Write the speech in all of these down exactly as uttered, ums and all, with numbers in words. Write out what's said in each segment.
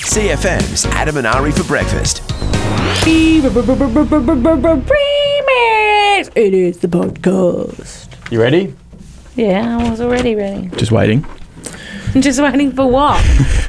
C F M's Adam and Ari for breakfast. Remix! It is the podcast. You ready? Yeah, I was already ready. Just waiting. Just waiting for what?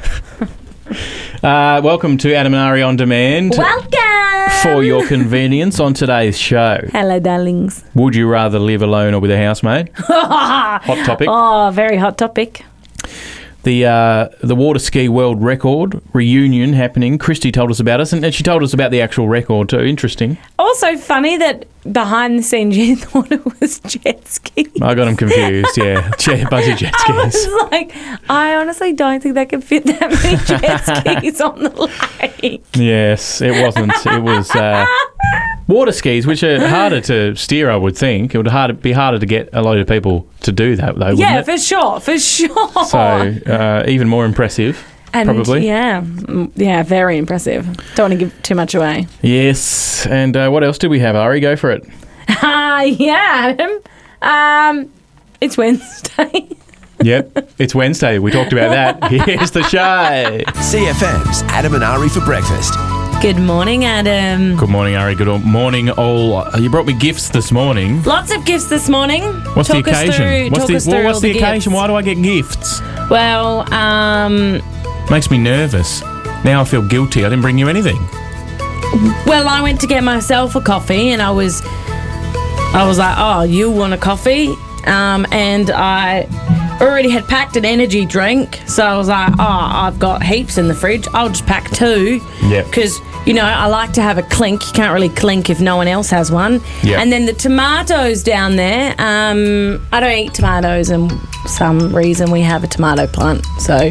Uh, welcome to Adam and Ari On Demand. Welcome! For your convenience on today's show. Hello, darlings. Would you rather live alone or with a housemate? Hot topic. Oh, very hot topic. The uh, the water ski world record reunion happening. Christy told us about us, and she told us about the actual record too. Interesting. Also funny that behind the scenes you thought it was jet skis. I got them confused, yeah. Jet, bunch of jet I skis. was like, I honestly don't think they could fit that many jet skis on the lake. Yes, it wasn't. It was uh, water skis, which are harder to steer, I would think. It would hard, be harder to get a lot of people to do that, though, wouldn't Yeah, it? for sure, for sure. So, uh, even more impressive, and probably. Yeah, mm, yeah, very impressive. Don't want to give too much away. Yes, and uh, what else do we have, Ari? Go for it. Ah, uh, yeah, Adam. Um, it's Wednesday. Yep, it's Wednesday. We talked about that. Here's the show. C F M's Adam and Ari for breakfast. Good morning, Adam. Good morning, Ari. Good morning, all. Uh, You brought me gifts this morning. Lots of gifts this morning. What's talk the occasion? Us through, what's talk the, us well, through what's all the, the occasion? gifts. Why do I get gifts? Well, um, Makes me nervous. Now I feel guilty. I didn't bring you anything. well, I went to get myself a coffee, and I was, I was like, oh, you want a coffee? Um, and I already had packed an energy drink, so I was like, oh, I've got heaps in the fridge. I'll just pack two. Yep. Because, you know, I like to have a clink. You can't really clink if no one else has one. Yep. And then the tomatoes down there, um, I don't eat tomatoes, and for some reason we have a tomato plant, so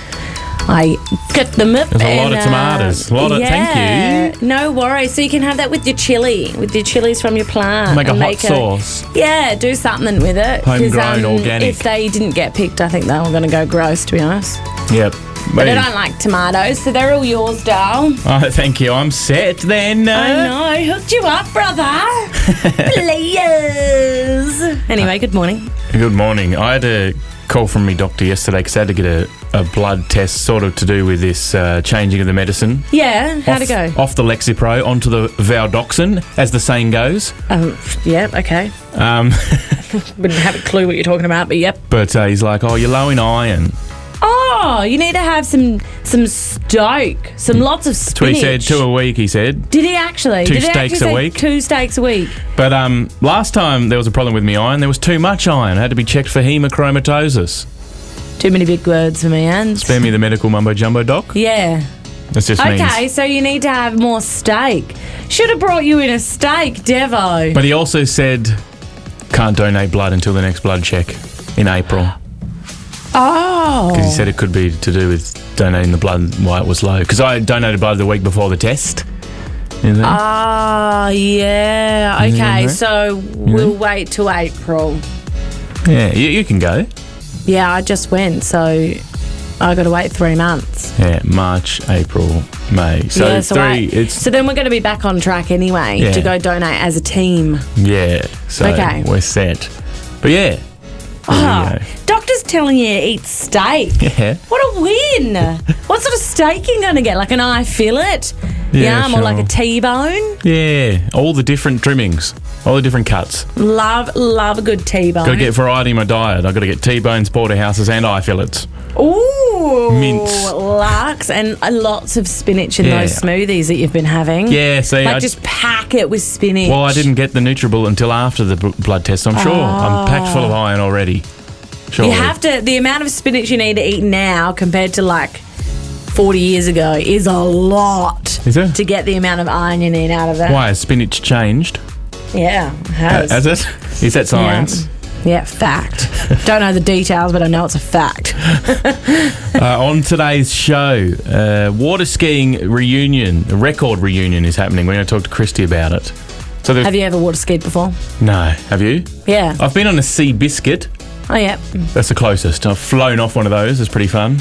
I cut them up. There's a lot and, of tomatoes. A lot of- yeah, thank you. No worries. So you can have that with your chili, with your chilies from your plant. Make a and hot sauce. Yeah, do something with it. 'Cause, Homegrown, organic. If they didn't get picked, I think they were going to go gross, to be honest. Yep. But I don't like tomatoes, so they're all yours, Dal. Oh, thank you. I'm set then. I Uh, know. Hooked you up, brother. Please. Anyway, good morning. Good morning. I had a call from my doctor yesterday because I had to get a, a blood test sort of to do with this uh, changing of the medicine. Yeah, how'd it go? Off, off the Lexapro onto the Valdoxin, as the saying goes. Um, yeah, okay. Um, Wouldn't have a clue what you're talking about, but yep. but uh, he's like, oh, you're low in iron. Oh, you need to have some some stoke, some lots of That's what spinach. he said, two a week, he said. Did he actually? Two Did he steaks actually a say week. Two steaks a week. But um, last time there was a problem with me iron. There was too much iron. I had to be checked for hemochromatosis. Too many big words for me, and Spare me the medical mumbo jumbo, doc. yeah. That's just Okay, means. so you need to have more steak. Should have brought you in a steak, Devo. But he also said, can't donate blood until the next blood check in April. Oh. Because he said it could be to do with donating the blood while it was low. Because I donated blood the week before the test. You know? Ah, yeah. Okay, Mhm. so we'll wait till April. yeah, you, you can go. Yeah, I just went, so I got to wait three months. Yeah, March, April, May. So yeah, so three. I- It's so then we're going to be back on track anyway Yeah. to go donate as a team. yeah. So Okay. we're set. But yeah. There Oh, we go. doctor's telling you to eat steak. Yeah. What a win! What sort of steak are you going to get? Like an eye fillet? Yeah, Yum, or like a sure. T-bone? Yeah. All the different trimmings, all the different cuts. Love, love a good T-bone. Got to get variety in my diet. I've got to get T-bones, porterhouses, and eye fillets. Ooh, Mince. Lux, and uh, lots of spinach in Yeah. those smoothies that you've been having. Yeah, see, Like I, just pack it with spinach. well, I didn't get the Nutribullet until after the b- blood test. I'm sure I'm packed full of iron already. Surely. You have to, the amount of spinach you need to eat now compared to like forty years ago is a lot. Is it? To get the amount of iron you need out of that. Why has spinach changed? Yeah, it has. Uh, has it? Is that science? Yeah, yeah, fact. Don't know the details, but I know it's a fact. Uh, on today's show, uh, water skiing reunion, a record reunion is happening. We're going to talk to Christy about it. So there's- Have you ever water skied before? No, have you? Yeah. I've been on a Sea Biscuit. Oh, yeah. That's the closest. I've flown off one of those. It's pretty fun.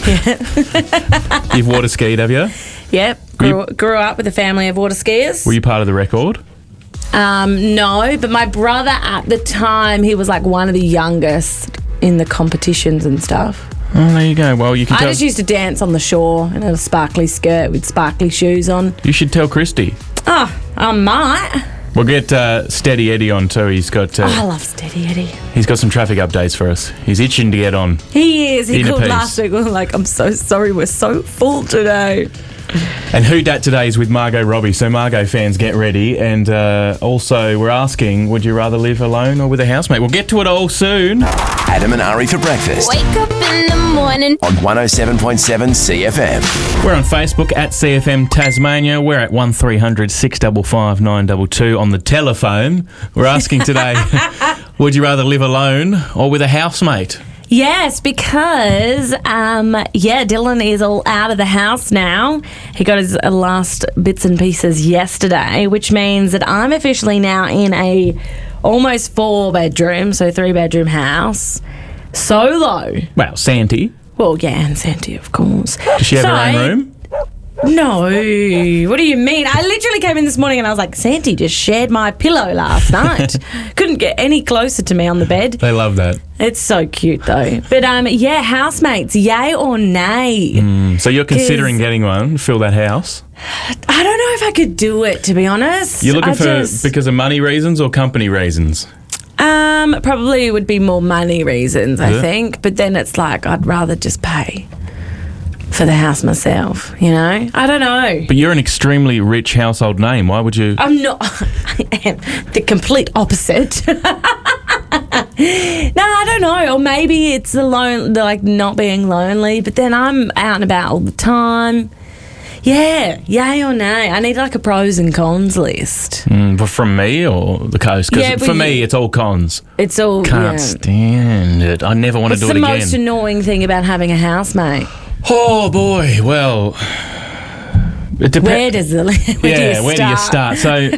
You've water skied, have you? Yep. Grew, grew up with a family of water skiers. Were you part of the record? Um, no, but my brother at the time, he was like one of the youngest in the competitions and stuff. Oh, there you go. Well, you can I tell. just used to dance on the shore in a sparkly skirt with sparkly shoes on. You should tell Christy. Oh, I might. We'll get uh, Steady Eddie on too. He's got uh, Oh, I love Steady Eddie. he's got some traffic updates for us. He's itching to get on. He is. He In a called piece. last week. We were like, I'm so sorry. We're so full today. And Who Dat today is with Margot Robbie. So Margot fans, get ready. And uh, also, we're asking, would you rather live alone or with a housemate? We'll get to it all soon. Adam and Ari for breakfast Wake up in the morning. on one oh seven point seven C F M. We're on Facebook at C F M Tasmania. We're at one three hundred six five five nine two two on the telephone. We're asking today, would you rather live alone or with a housemate? Yes, because, um, yeah, Dylan is all out of the house now. He got his uh, last bits and pieces yesterday, which means that I'm officially now in a almost four bedroom, so three bedroom house, solo. Well, Santi. Well, yeah, and Santi, of course. Does she have So- her own room? No. What do you mean? I literally came in this morning and I was like, Santi just shared my pillow last night. Couldn't get any closer to me on the bed. They love that. It's so cute though. But um, yeah, housemates, yay or nay? So you're considering 'Cause- getting one, fill that house. I don't know if I could do it, to be honest. You're looking I for just, because of money reasons or company reasons? um, probably would be more money reasons, I Yeah. think. But then it's like I'd rather just pay for the house myself. You know, I don't know. But you're an extremely rich household name. Why would you? I'm not. I am the complete opposite. No, I don't know. Or maybe it's the lone, the, like not being lonely. But then I'm out and about all the time. Yeah, yay or nay? I need like a pros and cons list. Mm, but from me or the coast? Because Yeah, but for me, you- it's all cons. It's all. Can't yeah. stand it. I never want to What's do the it most again. annoying thing about having a housemate? Oh boy. Well, it depends. Where does the where yeah, do you start? where do you start? So,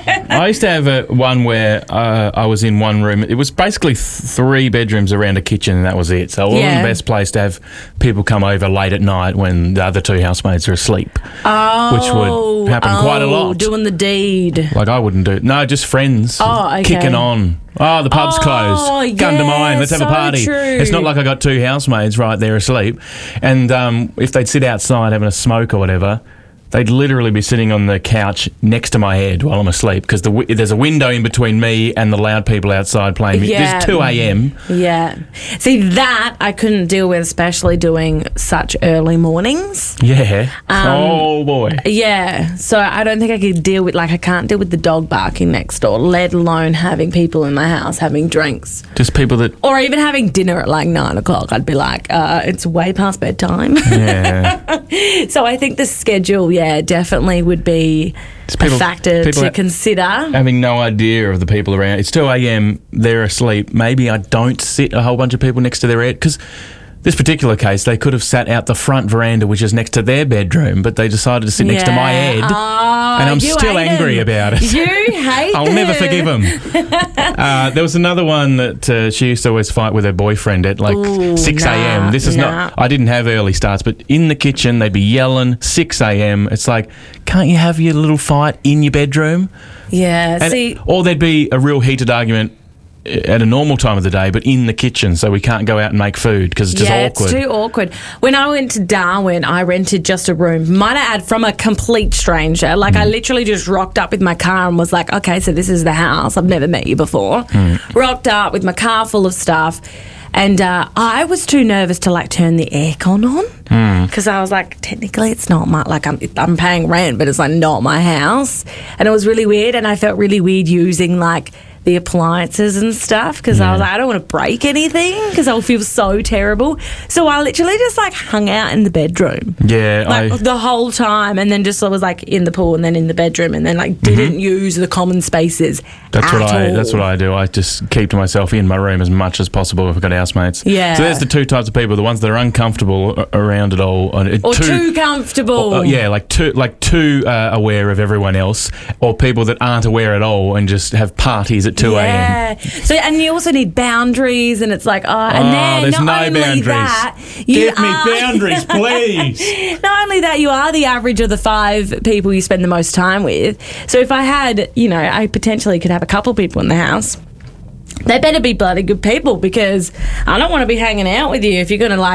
I used to have a one where uh, I was in one room. It was basically th- three bedrooms around a kitchen, and that was it. So, it wasn't Yeah. the best place to have people come over late at night when the other two housemates are asleep. Oh, which would happen quite a oh, lot. Doing the deed. Like I wouldn't do it. No, just friends. Oh, okay. Kicking on. Oh, the pub's Oh, closed. Gun to yeah, mine. Let's have a so party. true. It's not like I got two housemaids right there asleep. And um, if they'd sit outside having a smoke or whatever, they'd literally be sitting on the couch next to my head while I'm asleep because the wi- there's a window in between me and the loud people outside playing music. Yeah. It's two a.m. Yeah. See, that I couldn't deal with, especially doing such early mornings. Yeah. Um, oh, boy. Yeah. So I don't think I could deal with, like, I can't deal with the dog barking next door, let alone having people in my house having drinks. Just people that... Or even having dinner at like nine o'clock. I'd be like, uh, it's way past bedtime. Yeah. So I think the schedule, yeah, definitely would be people- a factor people to ha- consider. Having no idea of the people around. It's two a.m. They're asleep. Maybe I don't sit a whole bunch of people next to their head because this particular case, they could have sat out the front veranda, which is next to their bedroom, but they decided to sit next to my Yeah. head. Oh, and I'm you still hate angry him. about it. You hate I'll never him. forgive him. uh, there was another one that uh, she used to always fight with her boyfriend at like Ooh, six a.m. nah, This is nah. not, I didn't have early starts, but in the kitchen, they'd be yelling, six a.m. It's like, can't you have your little fight in your bedroom? Yeah. And- See, or there'd be a real heated argument at a normal time of the day, but in the kitchen, so we can't go out and make food because it's just yeah, awkward. it's too awkward. When I went to Darwin, I rented just a room. Might I add, from a complete stranger. Like, Mm. I literally just rocked up with my car and was like, okay, so this is the house. I've never met you before. Mm. Rocked up with my car full of stuff. And uh, I was too nervous to, like, turn the aircon on. Because Mm. I was like, technically, it's not my, like, I'm, I'm paying rent, but it's, like, not my house. And it was really weird. And I felt really weird using, like, the appliances and stuff because I was like, I don't want to break anything because I'll feel so terrible. So I literally just like hung out in the bedroom Yeah, like I, the whole time, and then just I was like in the pool and then in the bedroom, and then like didn't use the common spaces. that's at what I. all. That's what I do. I just keep to myself in my room as much as possible if I've got housemates. Yeah. So there's the two types of people: the ones that are uncomfortable a- around it all, and Or too, comfortable. Uh, yeah, like too, like too uh, aware of everyone else, or people that aren't aware at all and just have parties at two a.m. Yeah. So, and you also need boundaries, and it's like, oh, and Oh, then there's not no only boundaries. that, you Give me are, boundaries, please. Not only that, you are the average of the five people you spend the most time with. So if I had, you know, I potentially could have a couple people in the house. They better be bloody good people, because I don't want to be hanging out with you if you're going to like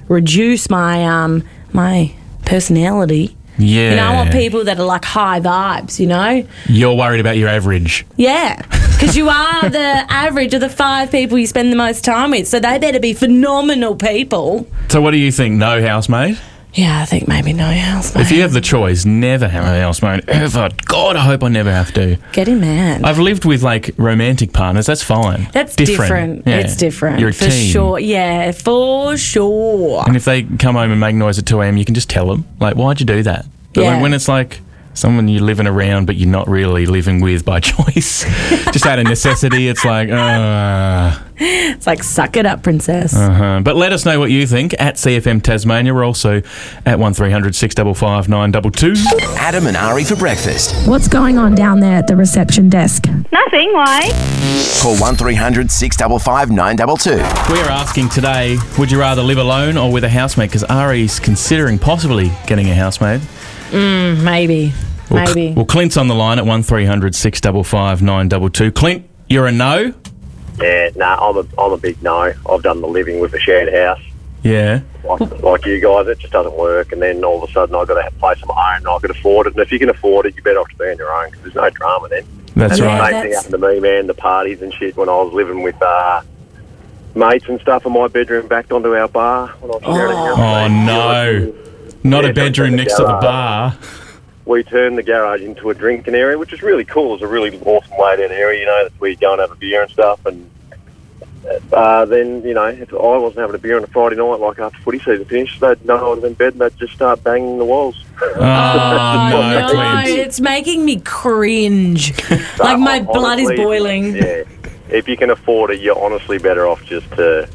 reduce my um my personality. Yeah. You know, I want people that are like high vibes, you know? You're worried about your average. Yeah. Because you are the average of the five people you spend the most time with. So they better be phenomenal people. So what do you think? No housemate? Yeah, I think maybe no housemate. If you have the choice, never have a housemate ever. God, I hope I never have to. Get him mad. I've lived with like romantic partners. That's fine. That's different. Yeah. It's different. You're a for team. sure. Yeah, for sure. And if they come home and make noise at two a.m, you can just tell them, like, why'd you do that? But Yeah. when, when it's like someone you're living around but you're not really living with by choice, just out of necessity, it's like, uh, It's like, suck it up, princess. uh-huh. But let us know what you think at C F M Tasmania. We're also at one three hundred six five five nine two two. Adam and Ari for breakfast. What's going on down there at the reception desk? Nothing, why? Call one three hundred six five five nine two two. We're asking today, would you rather live alone or with a housemate? Because Ari's considering possibly getting a housemate. Mm, maybe. Well, maybe. Well, Clint's on the line at one three hundred six five five nine two two. Clint, you're a no? Yeah, nah, I'm a, I'm a big no. I've done the living with a shared house. Yeah. Like, like you guys, it just doesn't work. And then all of a sudden I've got to have a place of my own and I can afford it. And if you can afford it, you're better off to be on your own because there's no drama then. That's Yeah, right. Same thing that's- happened to me, man. The parties and shit when I was living with uh, mates and stuff in my bedroom backed onto our bar. When I was sharing a house, Oh, mate. no. Not Yeah, a bedroom the next to the garage. bar. We turned the garage into a drinking area, which is really cool. It's a really awesome laid out area, you know, that's where you go and have a beer and stuff. And uh, then, you know, if I wasn't having a beer on a Friday night, like after footy season finished, they'd know I was in bed and they'd just start banging the walls. Oh, Oh, no, no, Clint. it's making me cringe. like my So, blood is honestly, boiling. Yeah. If you can afford it, you're honestly better off just to,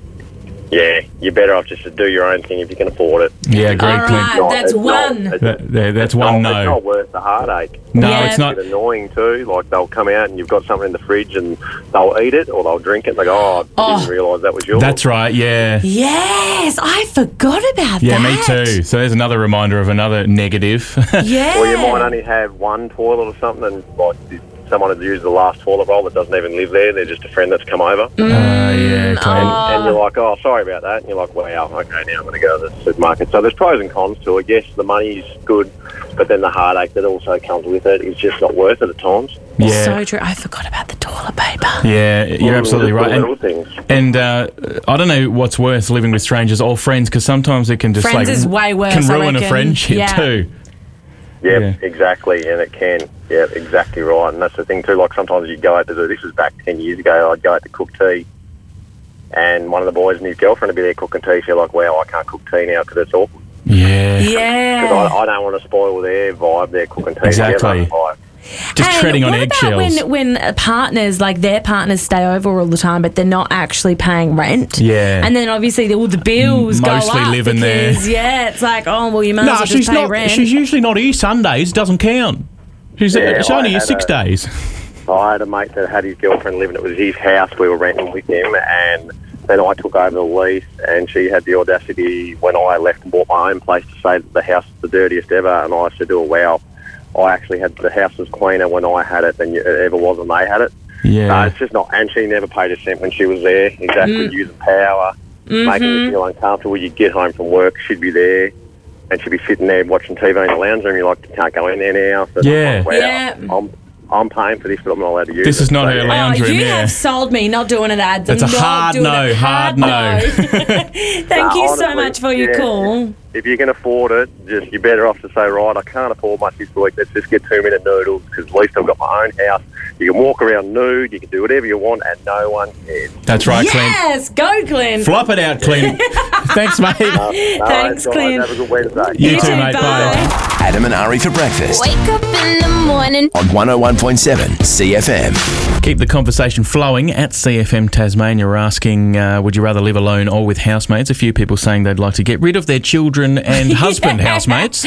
yeah, you're better off just to do your own thing if you can afford it. Yeah, great, All Clint. right. Not- that's it's not- one. it's- That, that- that's it's one not- It's no. not worth the heartache. No, Yeah. it's not. It's annoying too. Like they'll come out and you've got something in the fridge and they'll eat it or they'll drink it. And they go, "Oh, I Oh. didn't realise that was yours." That's right, yeah. Yes, I forgot about Yeah, that. me too. So there's another reminder of another negative. Yeah. Or you might only have one toilet or something, and like someone has used the last toilet roll that doesn't even live there. They're just a friend that's come over, Uh, yeah, Clint. and, and you're like, "Oh, sorry about that." And you're like, "Wow, okay, now I'm going to go to the supermarket." So there's pros and cons to it. Yes, the money's good, but then the heartache that also comes with it is just not worth it at times. Yeah. So true. I forgot about the toilet paper. Yeah, you're absolutely Just right. the little And, things. and uh, I don't know what's worse, living with strangers or friends, because sometimes it can just Friends like is way worse, can I ruin a reckon. friendship Yeah. too. Yep, Yeah. exactly, and it can. Yeah, exactly right. And that's the thing too. Like sometimes you go out to do. This was back ten years ago. I'd go out to cook tea, and one of the boys and his girlfriend would be there cooking tea. So you're like, "Wow, I can't cook tea now because it's awkward." Yeah, Yeah. Because I, I don't want to spoil their vibe. They're cooking tea Exactly. together. Like, just And treading on what eggshells. about when, when partners, like their partners stay over all the time, but they're not actually paying rent? Yeah. And then obviously all the bills Mostly go up living there. because, yeah, it's like, oh, well, you might as well just pay rent. usually not here Sundays. Doesn't count. She's, Yeah, it's I only here had six a- days. I had a mate that had his girlfriend living. It was his house. We were renting with him, and then I took over the lease. And she had the audacity when I left and bought my own place to say that the house is the dirtiest ever. And I said to her, "Wow, I actually had the house was cleaner when I had it than it ever was when they had it." Yeah. No, it's just not. And she never paid a cent when she was there. Exactly, using power, making you feel uncomfortable. You get home from work, she'd be there, and she'd be sitting there watching T V in the lounge room. You're like, "You can't go in there now." So it's Yeah. like, wow, Yeah. I'm I'm paying for this, but I'm not allowed to use it. This is not So, her yeah. lounge Oh, room, you yeah. have sold me. Not doing it, ads. That's I'm a not hard doing no, it. hard no. Thank Nah, you so honestly, much for your yeah, call. If you can afford it, just you're better off to say, right, I can't afford much this week. Let's just get two minute noodles because at least I've got my own house. You can walk around nude. You can do whatever you want, and no one cares. That's right, Clint. Yes, go, Clint. Flop it out, Clint. Thanks, mate. No, Thanks, guys, Clint. Have a good Wednesday. You, You too, too, mate. bye. Adam and Ari for breakfast Wake up in the morning. on one oh one point seven C F M. Keep the conversation flowing at C F M Tasmania. We're asking, uh, would you rather live alone or with housemates? A few people saying they'd like to get rid of their children and husband housemates.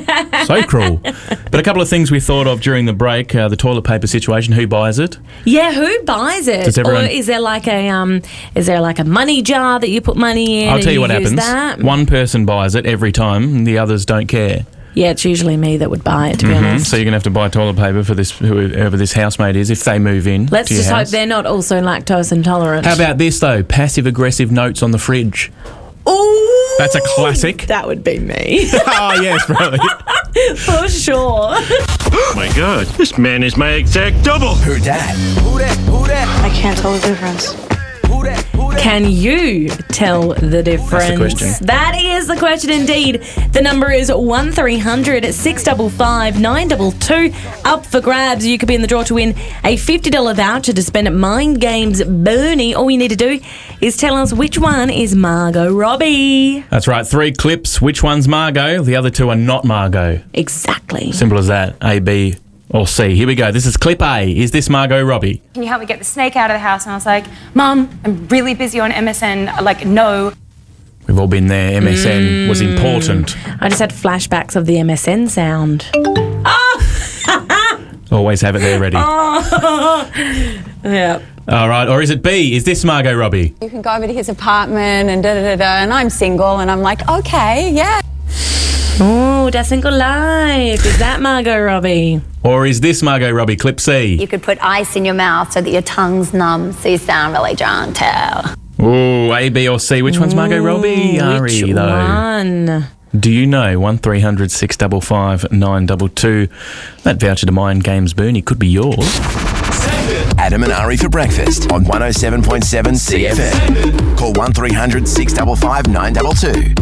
So cruel. But a couple of things we thought of during the break. Uh, the toilet paper situation. Who buys it? Yeah, who buys it? Does everyone- Or is there like a um? Is there like a money jar that you put money in? I'll and tell you what use happens. That? One person buys it every time, and the others don't care. Yeah, it's usually me that would buy it. To be Mhm. honest. So you're going to have to buy toilet paper for this whoever this housemate is if they move in. Let's to your just hope house. they're not also lactose intolerant. How about this though? Passive aggressive notes on the fridge. Ooh, That's a classic. That would be me. Oh, yes, probably. For sure. Oh my God, this man is my exact double. Who dat? Who that? Who that? I can't tell the difference. Who that? Who that? Can you tell the difference? That's the question. That is the question indeed. The number is one three hundred six five five nine two two. Up for grabs. You could be in the draw to win a fifty dollars voucher to spend at Mind Games Bernie. All you need to do is tell us which one is Margot Robbie. That's right. Three clips. Which one's Margot? The other two are not Margot. Exactly. Simple as that. A, B, or C. Here we go. This is clip A. Is this Margot Robbie? Can you help me get the snake out of the house? And I was like, Mum, I'm really busy on M S N. Like, no. We've all been there. M S N was important. I just had flashbacks of the M S N sound. Always have it there ready. Yeah. All right. Or is it B? Is this Margot Robbie? You can go over to his apartment and da da da da, and I'm single, and I'm like, okay, yeah. Oh, that single life. Is that Margot Robbie? Or is this Margot Robbie? Clip C. You could put ice in your mouth so that your tongue's numb, so you sound really gentle. Ooh, A, B, or C. Which one's Margot Robbie? Ari, Which though. one? Do you know? one three hundred six five five nine two two. That voucher to Mind Games Bernie could be yours. Adam and Ari for breakfast on one oh seven point seven C F M. Call one three hundred six five five nine two two.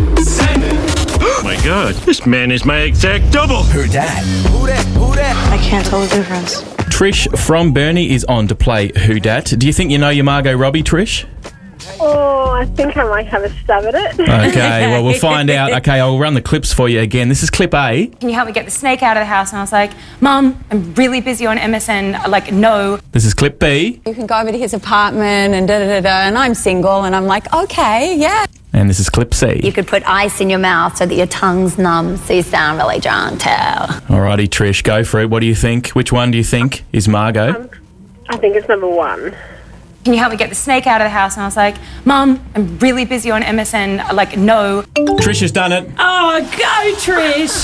Oh my God, this man is my exact double. Who dat? Who that? Who that? I can't tell the difference. Trish from Bernie is on to play Who Dat. Do you think you know your Margot Robbie, Trish? Oh, I think I might have a stab at it. Okay, well, we'll find out. Okay, I'll run the clips for you again. This is clip A. Can you help me get the snake out of the house? And I was like, Mum, I'm really busy on M S N. Like, no. This is clip B. You can go over to his apartment and da da da da, and I'm single, and I'm like, okay, yeah. And this is clip C. You could put ice in your mouth so that your tongue's numb, so you sound really gentle. Alrighty, Trish, go for it. What do you think? Which one do you think is Margot? Um, I think it's number one. Can you help me get the snake out of the house? And I was like, Mum, I'm really busy on M S N. Like, no. Trish has done it. Oh, go, Trish.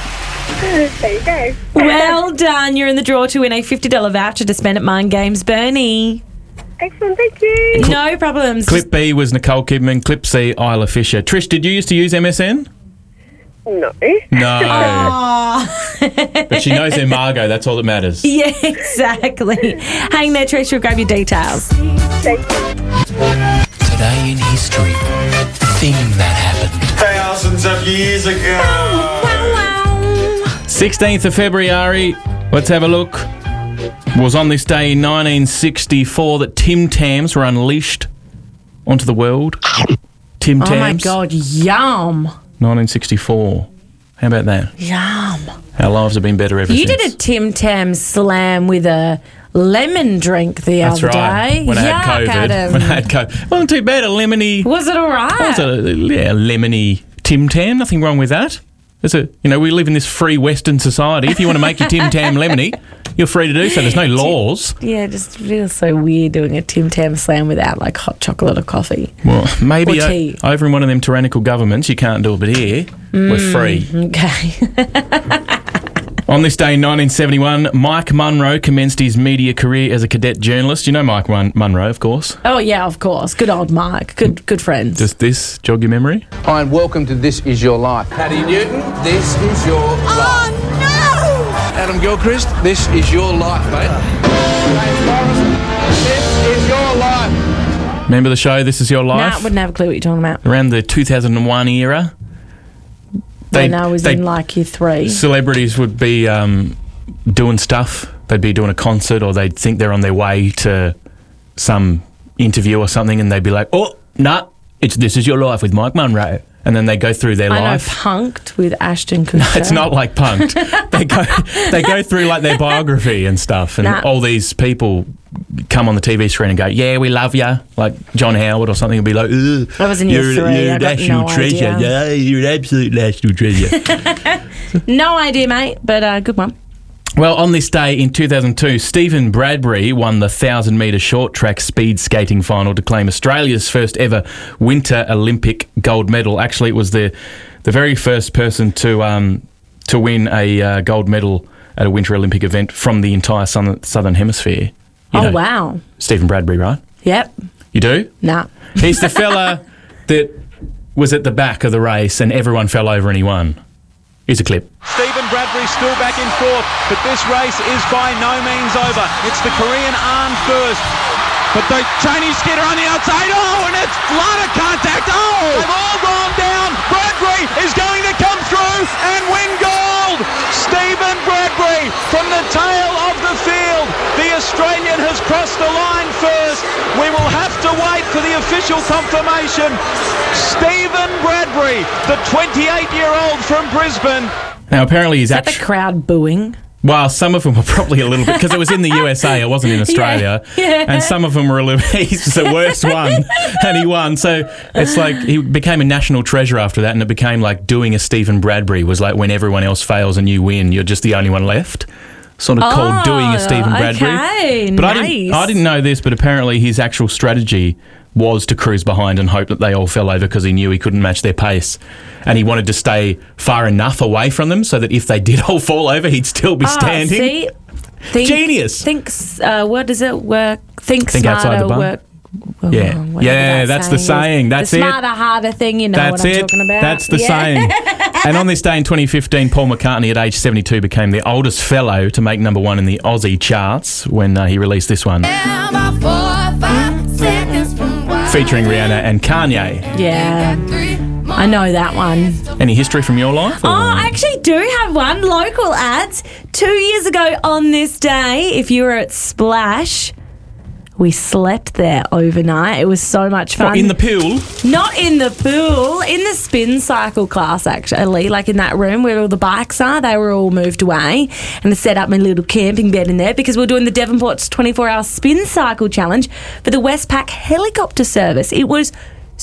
There you go. Well done. You're in the draw to win a fifty dollars voucher to spend at Mind Games Bernie. Excellent, thank you. No problems. Clip B was Nicole Kidman. Clip C, Isla Fisher. Trish, did you used to use M S N? No. No. Oh. But she knows they're Margot. That's all that matters. Yeah, exactly. Hang there, Trish. We'll grab your details. Thank you. Today in history, the thing that happened. Thousands of years ago. sixteenth of February. Let's have a look. It was on this day in nineteen sixty-four that Tim Tams were unleashed onto the world. Tim Tams. Oh, my God. Yum. nineteen sixty-four. How about that? Yum. Our lives have been better ever You since. did a Tim Tam slam with a lemon drink the That's other right. day. When I had Yuck, COVID. Adam. When I had COVID. Wasn't too bad. A lemony. Was it all right? Was a yeah, lemony Tim Tam. Nothing wrong with that. There's a, you know, we live in this free Western society. If you want to make your Tim Tam lemony, you're free to do so. There's no laws. Yeah, it just feels so weird doing a Tim Tam slam without like hot chocolate or coffee. Well, maybe Or o- tea. over in one of them tyrannical governments you can't do it, but here we're free. Okay. On this day in nineteen seventy-one, Mike Munro commenced his media career as a cadet journalist. You know Mike Mun- Munro, of course. Oh, yeah, of course. Good old Mike. Good good friends. Does this jog your memory? Hi and welcome to This Is Your Life. Paddy Newton, this is your life. Oh, no! Adam Gilchrist, this is your life, mate. James Morrison, this is your life. Remember the show This Is Your Life? Nah, wouldn't have a clue what you're talking about. Around the two thousand one era. When I was in like year three. Celebrities would be um, doing stuff. They'd be doing a concert, or they'd think they're on their way to some interview or something, and they'd be like, "Oh, nah, it's This Is Your Life with Mike Munro," and then they go through their I know life. Punked with Ashton Kutcher. No, it's not like Punked. they go they go through like their biography and stuff, and Nah. all these people come on the T V screen and go, "Yeah, we love you," like John Howard or something, will be like, "Ugh, I was in year you're, three, you're I a got national no treasure. idea. Yeah, you're an absolute national treasure." No idea, mate, but uh, good one. Well, on this day in two thousand two, Stephen Bradbury won the one thousand metre short track speed skating final to claim Australia's first ever Winter Olympic gold medal. Actually, it was the the very first person to um, to win a uh, gold medal at a Winter Olympic event from the entire southern, southern hemisphere. You Oh, know wow. Stephen Bradbury, right? Yep. You do? Nah. He's the fella that was at the back of the race and everyone fell over and he won. Here's a clip. Stephen Bradbury still back in fourth, but this race is by no means over. It's the Korean Arn first, but the Chinese skitter on the outside. Oh, and it's a lot of contact. Oh, they've all gone down. Bradbury is going to come through and win gold. Stephen Bradbury from the tail of the field. The Australian has crossed the line first. We will have to wait for the official confirmation. Stephen Bradbury, the twenty-eight-year-old from Brisbane. Now, apparently he's Is that the actually... crowd booing? Well, some of them were probably a little bit, because it was in the U S A, it wasn't in Australia. Yeah, yeah. And some of them were a little he's the worst one, and he won. So it's like he became a national treasure after that, and it became like doing a Stephen Bradbury was like when everyone else fails and you win, you're just the only one left. Sort of Oh, called doing a Stephen Bradbury. okay, but I nice. didn't, I didn't know this, but apparently his actual strategy was to cruise behind and hope that they all fell over because he knew he couldn't match their pace. And he wanted to stay far enough away from them so that if they did all fall over, he'd still be Oh, standing. see? Think, Genius. Think, uh, what does it work? Think, Think smarter, outside the bun. work. Yeah, whatever yeah, that that's the saying is. saying. That's the it. smarter, harder thing. You know That's what I'm it. talking about. That's the Yeah. saying. And on this day in twenty fifteen, Paul McCartney at age seventy-two became the oldest fellow to make number one in the Aussie charts when uh, he released this one. Featuring Rihanna and Kanye. Yeah, I know that one. Any history from your life? Oh, or- I actually do have one. Local ads. Two years ago on this day, if you were at Splash, we slept there overnight. It was so much fun. What, in the pool? Not in the pool, in the spin cycle class, actually. Like in that room where all the bikes are, they were all moved away. And I set up my little camping bed in there because we're doing the Devonport's twenty-four hour spin cycle challenge for the Westpac helicopter service. It was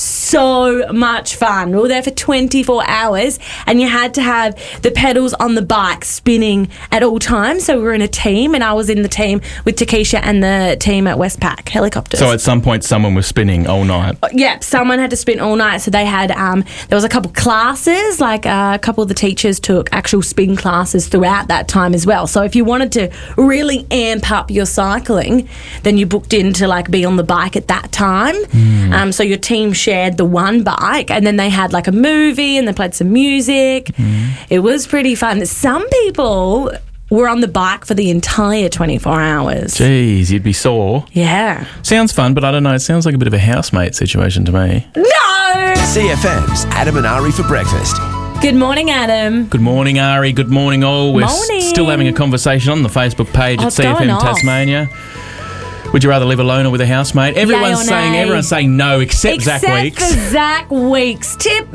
so much fun. We were there for twenty-four hours and you had to have the pedals on the bike spinning at all times. So we were in a team and I was in the team with Takesha and the team at Westpac helicopters. So at some point, someone was spinning all night. Yeah, someone had to spin all night. So they had, um, there was a couple classes, like uh, a couple of the teachers took actual spin classes throughout that time as well. So if you wanted to really amp up your cycling, then you booked in to like be on the bike at that time. Mm. Um, so your team shared the one bike and then they had like a movie and they played some music. Mm. It was pretty fun. Some people were on the bike for the entire twenty-four hours. Jeez, you'd be sore. Yeah. Sounds fun, but I don't know. It sounds like a bit of a housemate situation to me. No! C F M's Adam and Ari for breakfast. Good morning, Adam. Good morning, Ari. Good morning, all. We're Morning. s- still having a conversation on the Facebook page Oh, at it's C F M going off. Tasmania. Would you rather live alone or with a housemate? Everyone's or saying nay? everyone's saying no, except, Except Zach Weeks. for Zach Weeks.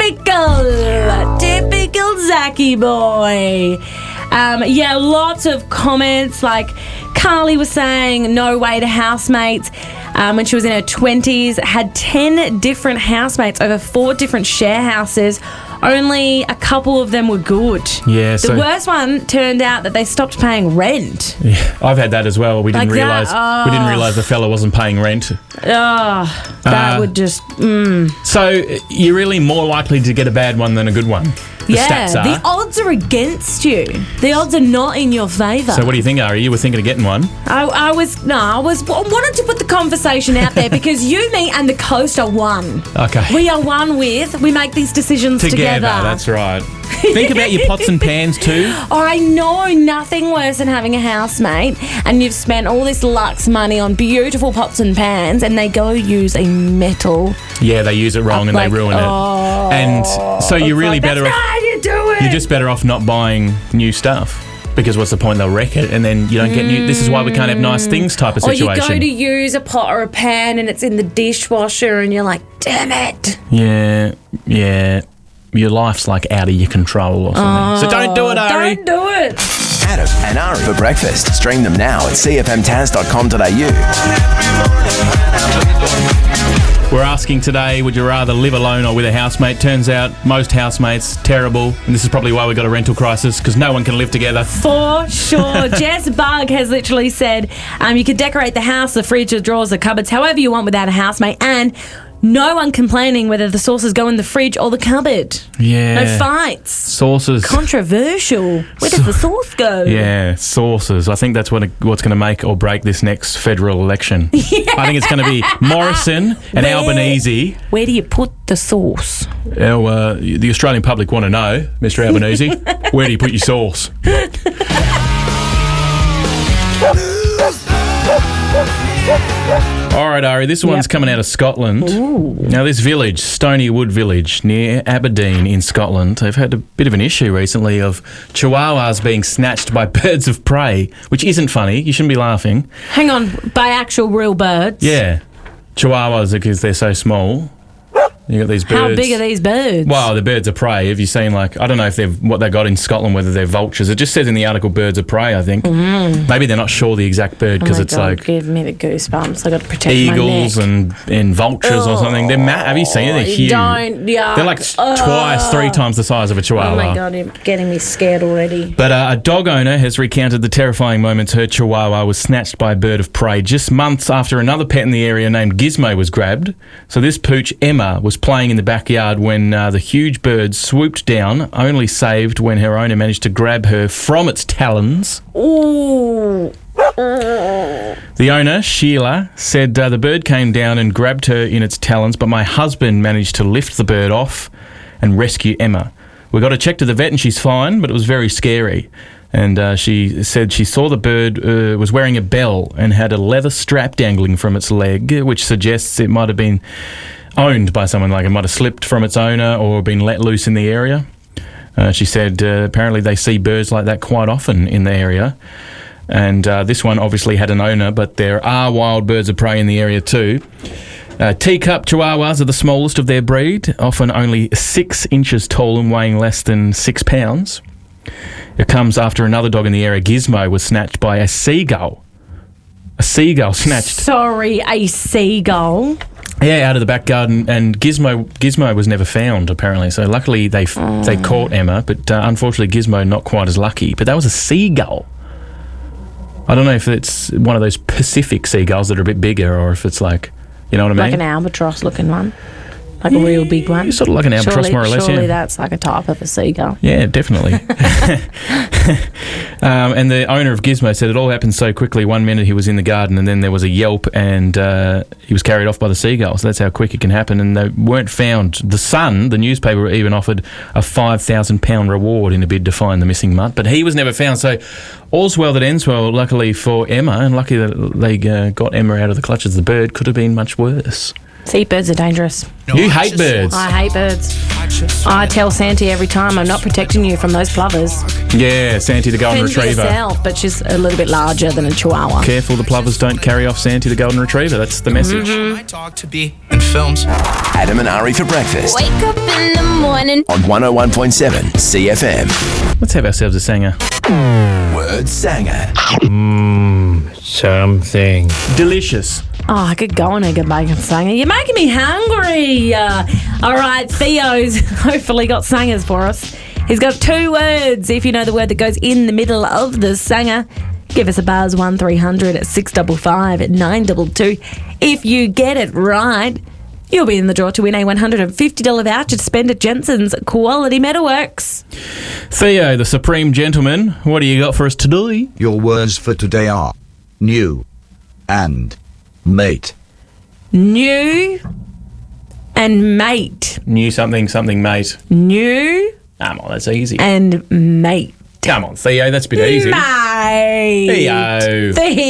Typical. Typical Zachy boy. Um, yeah, lots of comments. Like Carly was saying, no way to housemates. Um, when she was in her twenties, had ten different housemates over four different share houses. Only a couple of them were good. Yeah, The so- worst one turned out that they stopped paying rent. Yeah, I've had that as well. We didn't Like that? realise Oh. we didn't realise the fella wasn't paying rent. Oh, that Uh, would just... Mm. So you're really more likely to get a bad one than a good one. The Yeah, stats are. the odds are against you. The odds are not in your favour. So what do you think, Ari? You were thinking of getting one. I, I was no, I was I wanted to put the conversation out there because you, me, and the coast are one. Okay. We are one with. We make these decisions together. Together, that's right. Think about your pots and pans too. I know nothing worse than having a housemate and you've spent all this luxe money on beautiful pots and pans and they go use a metal. Yeah, they use it wrong and like, they ruin oh, it. And so you're it's really like, better that's off. not how you do it. You're just better off not buying new stuff. Because what's the point? They'll wreck it and then you don't get new... This is why we can't have nice things type of Or situation. you go to use a pot or a pan and it's in the dishwasher and you're like, damn it. Yeah, yeah. Your life's like out of your control or something. So don't do it, Ari. Don't do it. Adam and Ari for breakfast. Stream them now at c f m taz dot com dot a u. We're asking today, would you rather live alone or with a housemate? Turns out most housemates, terrible. And this is probably why we've got a rental crisis, because no one can live together. For sure. Jess Bug has literally said um, you could decorate the house, the fridge, the drawers, the cupboards, however you want without a housemate. And No one complaining whether the sauces go in the fridge or the cupboard. Yeah. No fights. Sauces. Controversial. Where does the sauce go? Yeah, sauces. I think that's what what's going to make or break this next federal election. Yeah. I think it's going to be Morrison and Where- Albanese. Where do you put the sauce? Oh, uh, the Australian public want to know, Mister Albanese, where do you put your sauce? All right, Ari, this one's Yep. coming out of Scotland. Ooh. Now, this village, Stony Wood Village, near Aberdeen in Scotland, they've had a bit of an issue recently of chihuahuas being snatched by birds of prey, which isn't funny. You shouldn't be laughing. Hang on, by actual real birds? Yeah. Chihuahuas, because they're so small. You got these birds. How big are these birds? Well, the birds of prey. Have you seen, like, I don't know if they've what they got in Scotland, whether they're vultures. It just says in the article birds of prey, I think. Mm. Maybe they're not sure the exact bird Oh because my it's God, like give me the goosebumps. I got to protect eagles my neck. and, and vultures or something. They're ma- Have you seen it? They're huge. Don't, yeah. They're like twice, three times the size of a chihuahua. Oh my God, you're getting me scared already. But uh, a dog owner has recounted the terrifying moments her chihuahua was snatched by a bird of prey just months after another pet in the area named Gizmo was grabbed. So this pooch, Emma, was playing in the backyard when uh, the huge bird swooped down, only saved when her owner managed to grab her from its talons. Ooh. The owner, Sheila, said uh, the bird came down and grabbed her in its talons, but my husband managed to lift the bird off and rescue Emma. We got her checked to the vet and she's fine, but it was very scary. And uh, she said she saw the bird uh, was wearing a bell and had a leather strap dangling from its leg, which suggests it might have been owned by someone, like it might have slipped from its owner or been let loose in the area. Uh, she said uh, apparently they see birds like that quite often in the area. And uh, this one obviously had an owner, but there are wild birds of prey in the area too. Uh, teacup chihuahuas are the smallest of their breed, often only six inches tall and weighing less than six pounds. It comes after another dog in the area, Gizmo, was snatched by a seagull. A seagull snatched. Sorry, a seagull. Yeah, out of the back garden, and Gizmo Gizmo was never found, apparently. So luckily they f- Oh. they caught Emma, but uh, unfortunately Gizmo not quite as lucky. But that was a seagull. I don't know if it's one of those Pacific seagulls that are a bit bigger, or if it's like, you know what I mean? Like an albatross looking one. Like a real big one. Sort of like an albatross, surely, more or less, Surely yeah. that's like a type of a seagull. Yeah, definitely. um, and the owner of Gizmo said it all happened so quickly. One minute he was in the garden and then there was a yelp and uh, he was carried off by the seagull. So that's how quick it can happen. And they weren't found. The Sun, the newspaper, even offered a five thousand pounds reward in a bid to find the missing mutt. But he was never found. So all's well that ends well, luckily for Emma. And lucky that they uh, got Emma out of the clutches of the bird. Could have been much worse. See, birds are dangerous. You hate birds. I hate birds. I tell Santi every time, I'm not protecting you from those plovers. Yeah, Santi the golden Fend for retriever. yourself, but she's a little bit larger than a chihuahua. Careful the plovers don't carry off Santi the golden retriever. That's the message. Mm-hmm. Talk to be in films. Adam and Ari for breakfast Wake up in the morning. on one oh one point seven C F M. Let's have ourselves a singer. Word Sanger. Mmm, something. Delicious. Oh, I could go on a good bacon sanger. You're making me hungry. Uh, all right, Theo's hopefully got sangers for us. He's got two words. If you know the word that goes in the middle of the sanger, give us a buzz, one three hundred six five five nine two two. If you get it right, you'll be in the draw to win a one hundred fifty dollars voucher to spend at Jensen's Quality Metalworks. Theo, the supreme gentleman, what do you got for us today? Your words for today are new and mate. New and mate. New something, something, mate. New Come on, that's easy. and mate. Come on, Theo, that's a bit easy. Mate. Theo.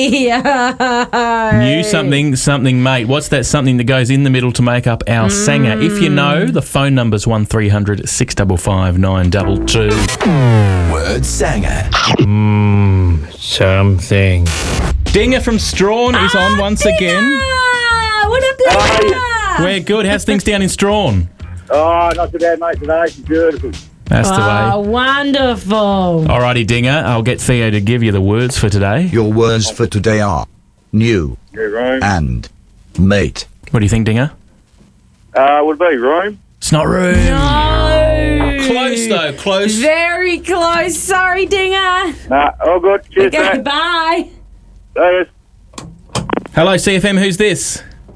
Theo. New something, something, mate. What's that something that goes in the middle to make up our sanger? If you know, the phone number's one three hundred six five five nine two two. Word Sanger. Mmm, something. Dinger from Strawn is on once again. What up, Dinger? We're good. How's things down in Strawn? Oh, not too bad, mate. Today it's beautiful. That's the Oh, way. wonderful. Alrighty, Dinger. I'll get Theo to give you the words for today. Your words for today are new Yeah, room. and mate. What do you think, Dinger? Uh, would it be room? It's not room. No. Close, though. Close. Very close. Sorry, Dinger. Nah, all good. Cheers, Okay, mate. bye. Cheers. Hello, C F M. Who's this?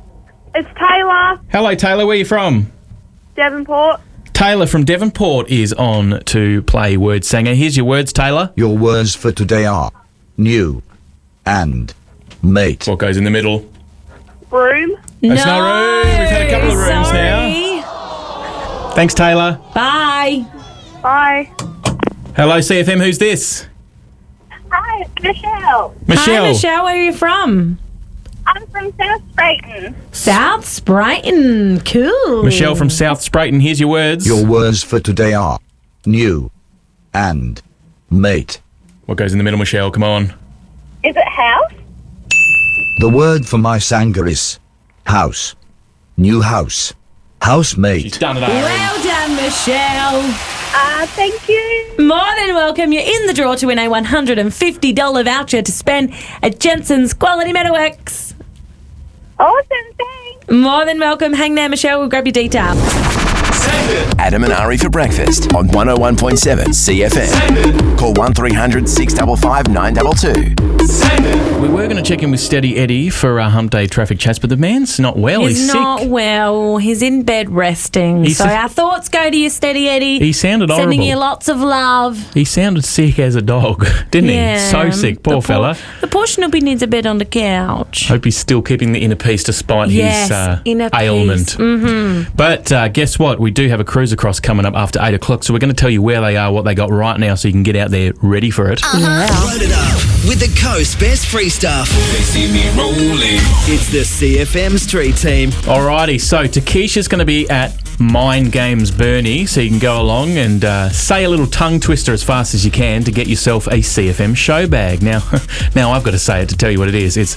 It's Taylor, Hello, Taylor. Where are you from? Devonport. Taylor from Devonport is on to play Word Sanger. Here's your words, Taylor. Your words for today are new and mate. What goes in the middle? Broom. That's no room. We've had a couple of rooms sorry. now. Thanks, Taylor. Bye. Bye. Hello, C F M. Who's this? Hi, it's Michelle. Michelle. Hi, Michelle. Where are you from? I'm from South Sprayton. South Sprayton. Cool. Michelle from South Sprayton. Here's your words. Your words for today are new and mate. What goes in the middle, Michelle? Come on. Is it house? The word for my sanger is house. New house. Housemate. She's done it, Ari. Well done, Michelle. Uh, thank you. More than welcome. You're in the draw to win a one hundred fifty dollars voucher to spend at Jensen's Quality Metalworks. Awesome, thanks. More than welcome. Hang there, Michelle. We'll grab your details. Adam and Ari for breakfast on one oh one point seven C F M. Call one three hundred six five five nine two two. We were going to check in with Steady Eddie for our hump day traffic chats, but the man's not well. He's, He's not sick. well. He's in bed resting. He's so a- our thoughts go to you, Steady Eddie. He sounded Sending horrible. you lots of love. He sounded sick as a dog, didn't Yeah. he? So sick. Poor The fella. The poor Snoopy needs a bed on the couch. Hope he's still keeping the inner peace despite Yes, his uh, inner peace. ailment. Mm-hmm. But uh, guess what? We do have a cruise across coming up after eight o'clock, so we're going to tell you where they are, what they got right now, so you can get out there ready for it. Load it up with the Coast's best free stuff. They see me rolling. It's the C F M Street Team. Alrighty, so Takesha's going to be at Mind Games Burnie, so you can go along and uh, say a little tongue twister as fast as you can to get yourself a C F M show bag. Now, now I've got to say it to tell you what it is. It's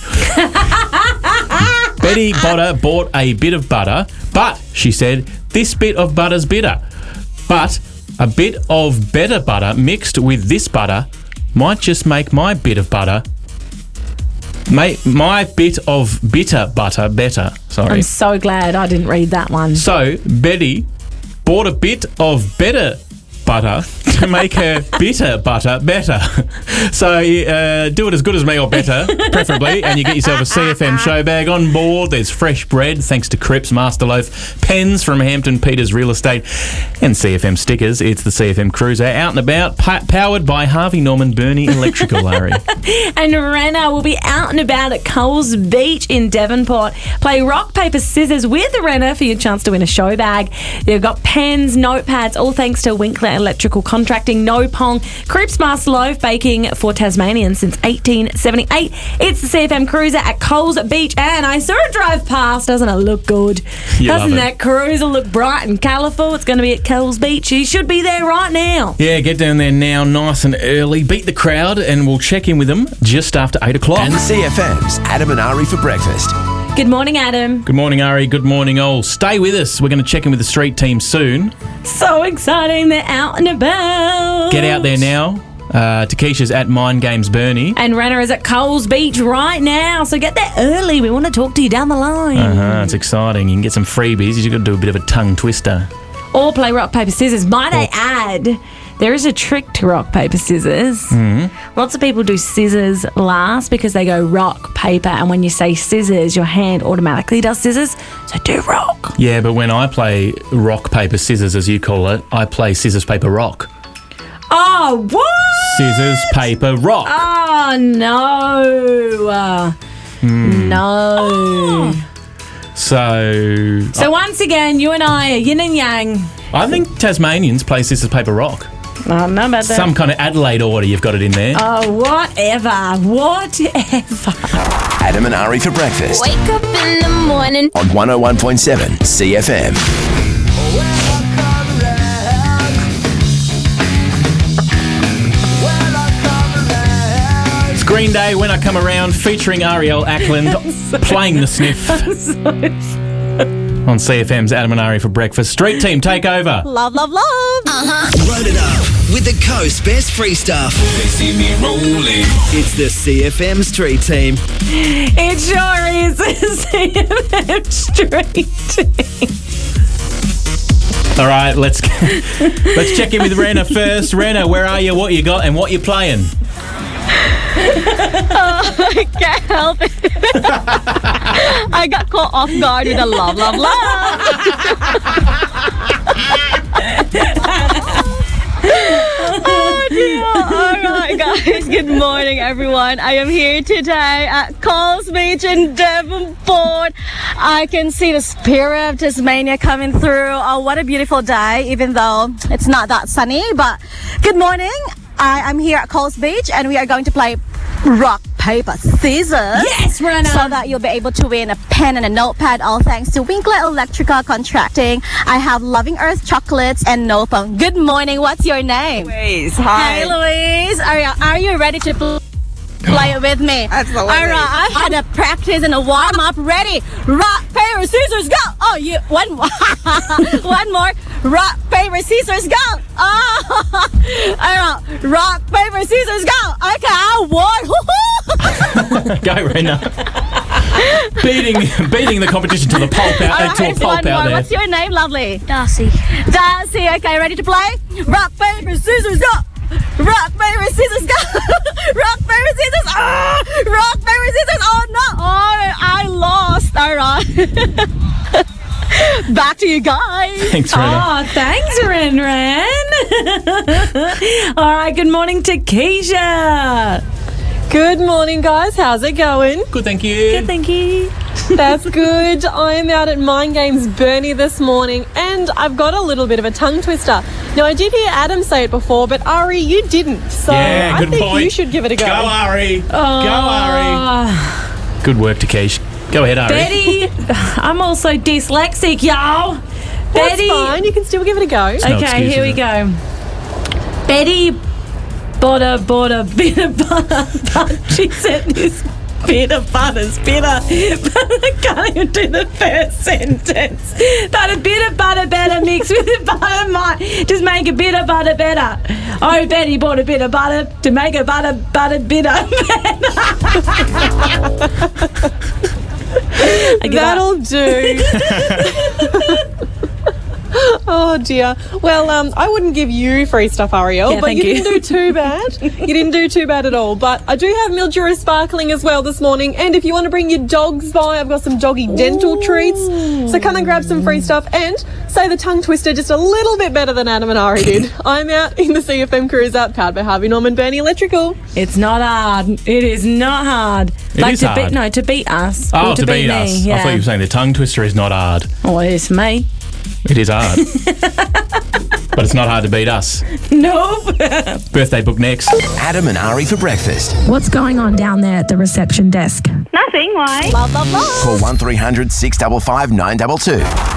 Betty Botter bought a bit of butter, but she said this bit of butter's bitter, but a bit of better butter mixed with this butter might just make my bit of butter. My, my bit of bitter butter better. Sorry. I'm so glad I didn't read that one. So, Betty bought a bit of better butter to make her bitter butter better. So, uh, do it as good as me or better, preferably, and you get yourself a C F M show bag on board. There's fresh bread, thanks to Cripps, Master Loaf, pens from Hampton Peters Real Estate, and C F M stickers. It's the C F M Cruiser, out and about, pa- powered by Harvey Norman Burnie Electrical, Larry. And Renna will be out and about at Coles Beach in Devonport. Play rock, paper, scissors with Renna for your chance to win a show bag. They've got pens, notepads, all thanks to Winkler Electrical Contracting, No Pong, Cripps, Master Loaf, baking for Tasmanians since eighteen seventy-eight. It's the C F M Cruiser at Coles Beach, and I saw it drive past. Doesn't it look good? You Doesn't love it. that cruiser look bright and colourful? It's going to be at Coles Beach. You should be there right now. Yeah, get down there now, nice and early. Beat the crowd, and we'll check in with them just after eight o'clock. And C F M's Adam and Ari for breakfast. Good morning, Adam. Good morning, Ari. Good morning, all. Stay with us. We're going to check in with the street team soon. So exciting. They're out and about. Get out there now. Uh, Takesha's at Mind Games Burnie. And Renna is at Coles Beach right now. So get there early. We want to talk to you down the line. Uh-huh, it's exciting. You can get some freebies. You've got to do a bit of a tongue twister. Or play rock, paper, scissors. Might I add, there is a trick to rock, paper, scissors. Mm-hmm. Lots of people do scissors last because they go rock, paper, and when you say scissors, your hand automatically does scissors. So do rock. Yeah, but when I play rock, paper, scissors, as you call it, I play scissors, paper, rock. Oh, what? Scissors, paper, rock. Oh, no. Uh, Mm. No. So... So once again, you and I are yin and yang. I think Tasmanians play scissors, paper, rock. I don't know about that. Some kind of Adelaide order, you've got it in there. Oh, whatever. Whatever. Adam and Ari for breakfast Wake up in the morning. on one oh one point seven C F M. It's Green Day, When I Come Around, featuring Ariel Ackland playing the sniff on C F M's Adam and Ari for breakfast. Street team, take over. Love, love, love. Uh-huh. Load it up with the Coast's best free stuff. They see me rolling. It's the C F M Street Team. It sure is the C F M Street Team. All right, let's let's check in with Renna first. Renna, where are you? What you got? And what you playing? Oh, I can't help it. I got caught off guard with a love, love, love. Oh dear. Alright guys, good morning everyone. I am here today at Coles Beach in Devonport. I can see the spirit of Tasmania coming through. Oh, what a beautiful day, even though it's not that sunny. But good morning. I am here at Coles Beach and we are going to play rock, paper, scissors. Yes, Rana. So that you'll be able to win a pen and a notepad, all thanks to Winkler Electrical Contracting. I have Loving Earth Chocolates and No Phone. Good morning. What's your name? Louise. Hi. Hey, Louise. Are you, are you ready to pl- play it with me? Absolutely. All right. I had a practice and a warm up. Ready? Rock, paper, scissors, go. Oh, you one more. One more. Rock, paper, scissors, go. Oh, all right. Rock, paper, scissors, go. Okay, I won. Go, Rena. beating, beating the competition to the pulp out, All right, to a pulp one out more. there. What's your name, lovely? Darcy. Darcy. Okay, ready to play? Rock, paper, scissors, go. Rock, paper, scissors, go. Rock, paper, scissors. Ah! Rock, paper, scissors. Oh no! Oh, I lost. All right. Back to you guys. Thanks, Rena. Oh, thanks, Ren Ren. All right, good morning to Keisha. Good morning, guys. How's it going? Good, thank you. Good, thank you. That's good. I'm out at Mind Games Burnie this morning and I've got a little bit of a tongue twister. Now, I did hear Adam say it before, but Ari, you didn't. So Yeah, I good think point. you should give it a go. Go, Ari. Oh. Go, Ari. Good work to Keish. Go ahead, Ari. Betty, I'm also dyslexic, y'all. That's Betty. fine. You can still give it a go. no Okay, excuse, here we is go. Betty bought a, bought a bit of butter, but she said this bit of butter's bitter. But I can't even do the first sentence. But a bit of butter better mixed with the butter might just make a bit of butter better. Oh, Betty bought a bit of butter to make a butter, butter bitter better. That'll do. Oh dear. Well, um, I wouldn't give you free stuff, Ariel, Yeah, but thank you, you. didn't do too bad. You didn't do too bad at all. But I do have Mildura Sparkling as well this morning. And if you want to bring your dogs by, I've got some doggy dental treats. So come and grab some free stuff and say the tongue twister just a little bit better than Adam and Ari did. I'm out in the C F M Cruiser, powered by Harvey Norman Burnie Electrical. It's not hard. It is not hard. It like is to hard. beat no to beat us. Oh, or to, beat, me. us. Yeah. I thought you were saying the tongue twister is not hard. Oh, it's me. It is hard. But it's not hard to beat us. Nope. Birthday book next. Adam and Ari for breakfast. What's going on down there at the reception desk? Nothing, why? Blah, blah, blah. Call one three hundred six five five nine two two.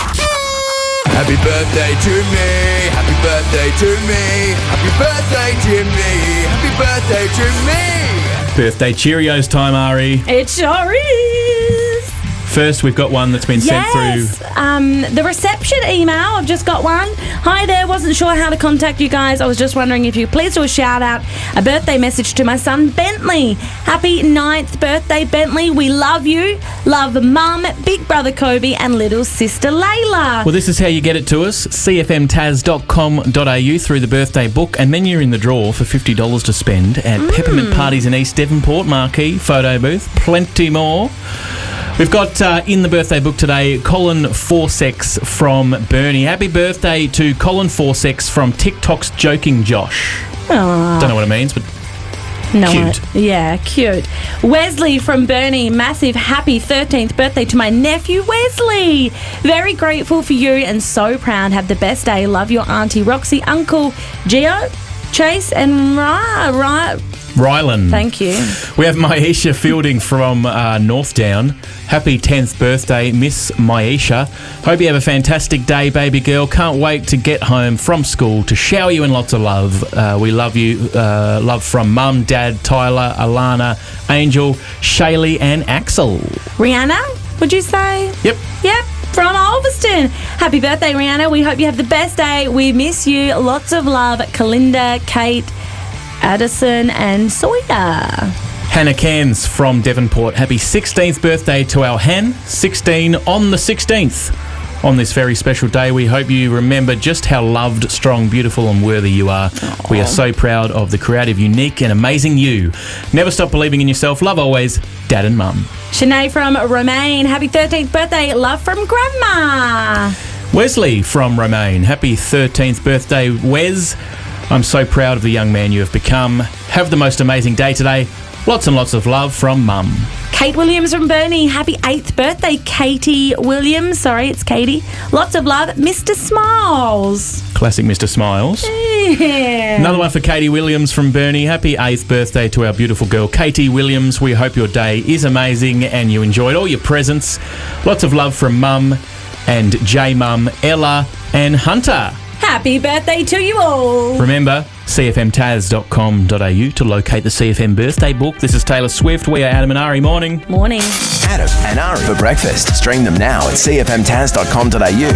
Happy birthday to me. Happy birthday to me. Happy birthday to me. Happy birthday to me. Birthday Cheerios time, Ari. It sure is. First, we've got one that's been Yes. sent through. Um, the reception email. I've just got one. Hi there. Wasn't sure how to contact you guys. I was just wondering if you could please do a shout out, a birthday message to my son Bentley. Happy ninth birthday, Bentley. We love you. Love Mum, Big Brother Kobe, and little sister Layla. Well, this is how you get it to us, c f m taz dot com dot a u through the birthday book, and then you're in the draw for fifty dollars to spend at Mm. Peppermint Parties in East Devonport, marquee, photo booth, plenty more. We've got uh, in the birthday book today, Colin Forsex from Burnie. Happy birthday to Colin Forsex from TikTok's Joking Josh. Aw. Don't know what it means, but No, cute. I- yeah, cute. Wesley from Burnie, massive happy thirteenth birthday to my nephew Wesley. Very grateful for you and so proud. Have the best day. Love your auntie Roxy, Uncle Gio, Chase, and Ra. Ra- Rylan. Thank you. We have Maisha Fielding from uh, Northdown. Happy tenth birthday, Miss Maisha. Hope you have a fantastic day, baby girl. Can't wait to get home from school to shower you in lots of love. Uh, we love you. Uh, love from Mum, Dad, Tyler, Alana, Angel, Shaylee, and Axel. Rihanna, would you say? Yep. Yep. From Ulverston. Happy birthday, Rihanna. We hope you have the best day. We miss you. Lots of love. Kalinda, Kate, Addison, and Sawyer. Hannah Cairns from Devonport. Happy sixteenth birthday to our Han. sixteen on the sixteenth. on this very special day. We hope you remember just how loved, strong, beautiful and worthy you are. Aww. We are so proud of the creative, unique and amazing you. Never stop believing in yourself. Love always, Dad and Mum. Sinead from Romaine, happy thirteenth birthday. Love from Grandma. Wesley from Romaine, happy thirteenth birthday, Wes. I'm so proud of the young man you have become. Have the most amazing day today. Lots and lots of love from Mum. Kate Williams from Burnie, happy eighth birthday, Katie Williams. Sorry, it's Katie. Lots of love, Mister Smiles. Classic Mister Smiles. Yeah. Another one for Katie Williams from Burnie. Happy eighth birthday to our beautiful girl, Katie Williams. We hope your day is amazing and you enjoyed all your presents. Lots of love from Mum and J-Mum, Ella and Hunter. Happy birthday to you all. Remember, c f m taz dot com dot a u to locate the C F M birthday book. This is Taylor Swift. We are Adam and Ari. Morning. Morning. Adam and Ari for breakfast. Stream them now at c f m taz dot com dot a u.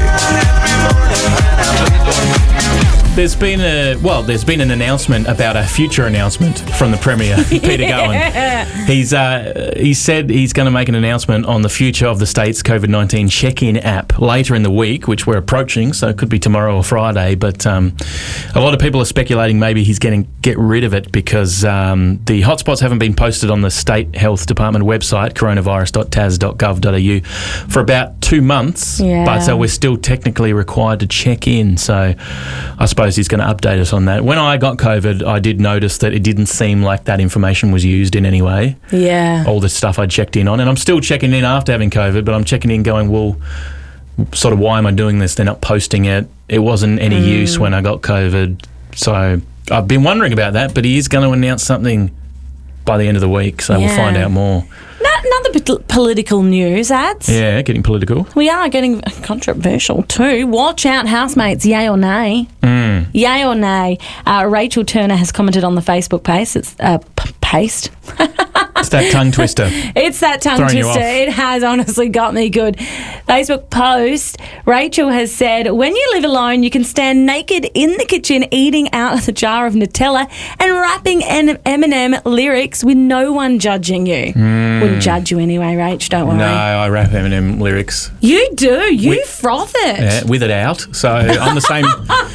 There's been a well, there's been an announcement about a future announcement from the Premier, Peter Yeah. Gowan. He's uh, he said he's going to make an announcement on the future of the state's COVID nineteen check-in app later in the week, which we're approaching, so it could be tomorrow or Friday. But um, a lot of people are speculating maybe he's going to get rid of it because um, the hotspots haven't been posted on the State Health Department website, coronavirus dot taz dot gov dot a u, for about two months. Yeah. But so we're still technically required to check in. So I suppose he's going to update us on that. When I got COVID, I did notice that it didn't seem like that information was used in any way. Yeah. All the stuff I checked in on. And I'm still checking in after having COVID, but I'm checking in going, well, sort of why am I doing this? They're not posting it. It wasn't any Mm. use when I got COVID. So I've been wondering about that, but he is going to announce something by the end of the week, so Yeah. we'll find out more. Not another pot- political news, ads. Yeah, getting political. We are getting controversial too. Watch out, housemates, yay or nay? Mm. Yay or nay? Uh, Rachel Turner has commented on the Facebook page. It's uh, p- paste. It's that tongue twister. It's that tongue Throwing you twister. off. It has honestly got me good. Facebook post, Rachel has said, when you live alone, you can stand naked in the kitchen eating out of the jar of Nutella and rapping an Eminem lyrics with no one judging you. Mm. Wouldn't judge you anyway, Rach, don't worry. No, I rap Eminem lyrics. You do. You With- froth it. Yeah, with it out. So I'm the same.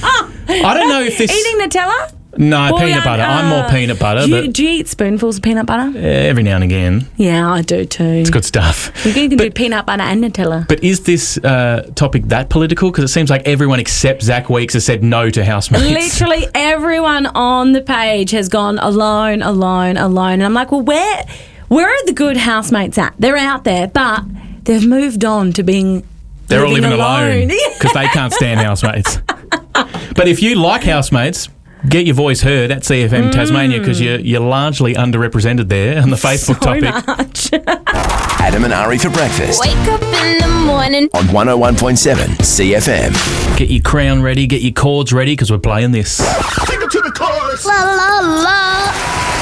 I don't know if this... Eating Nutella? No, Boy, peanut butter. uh, I'm more peanut butter, do you, but do you eat spoonfuls of peanut butter? uh, every now and again. Yeah, I do too. It's good stuff. You can do peanut butter and Nutella. But is this uh, topic that political? Because it seems like everyone except Zach Weeks has said no to housemates. Literally everyone on the page has gone alone, alone, alone. And I'm like, well, where, where are the good housemates at? They're out there, but they've moved on to being They're all living alone. alone because they can't stand housemates. But if you like housemates, get your voice heard at C F M Mm. Tasmania because you're, you're largely underrepresented there on the Facebook So topic. much. Adam and Ari for breakfast Wake up in the morning. on one oh one point seven C F M. Get your crown ready, get your chords ready because we're playing this. Take it to the chorus. La la la.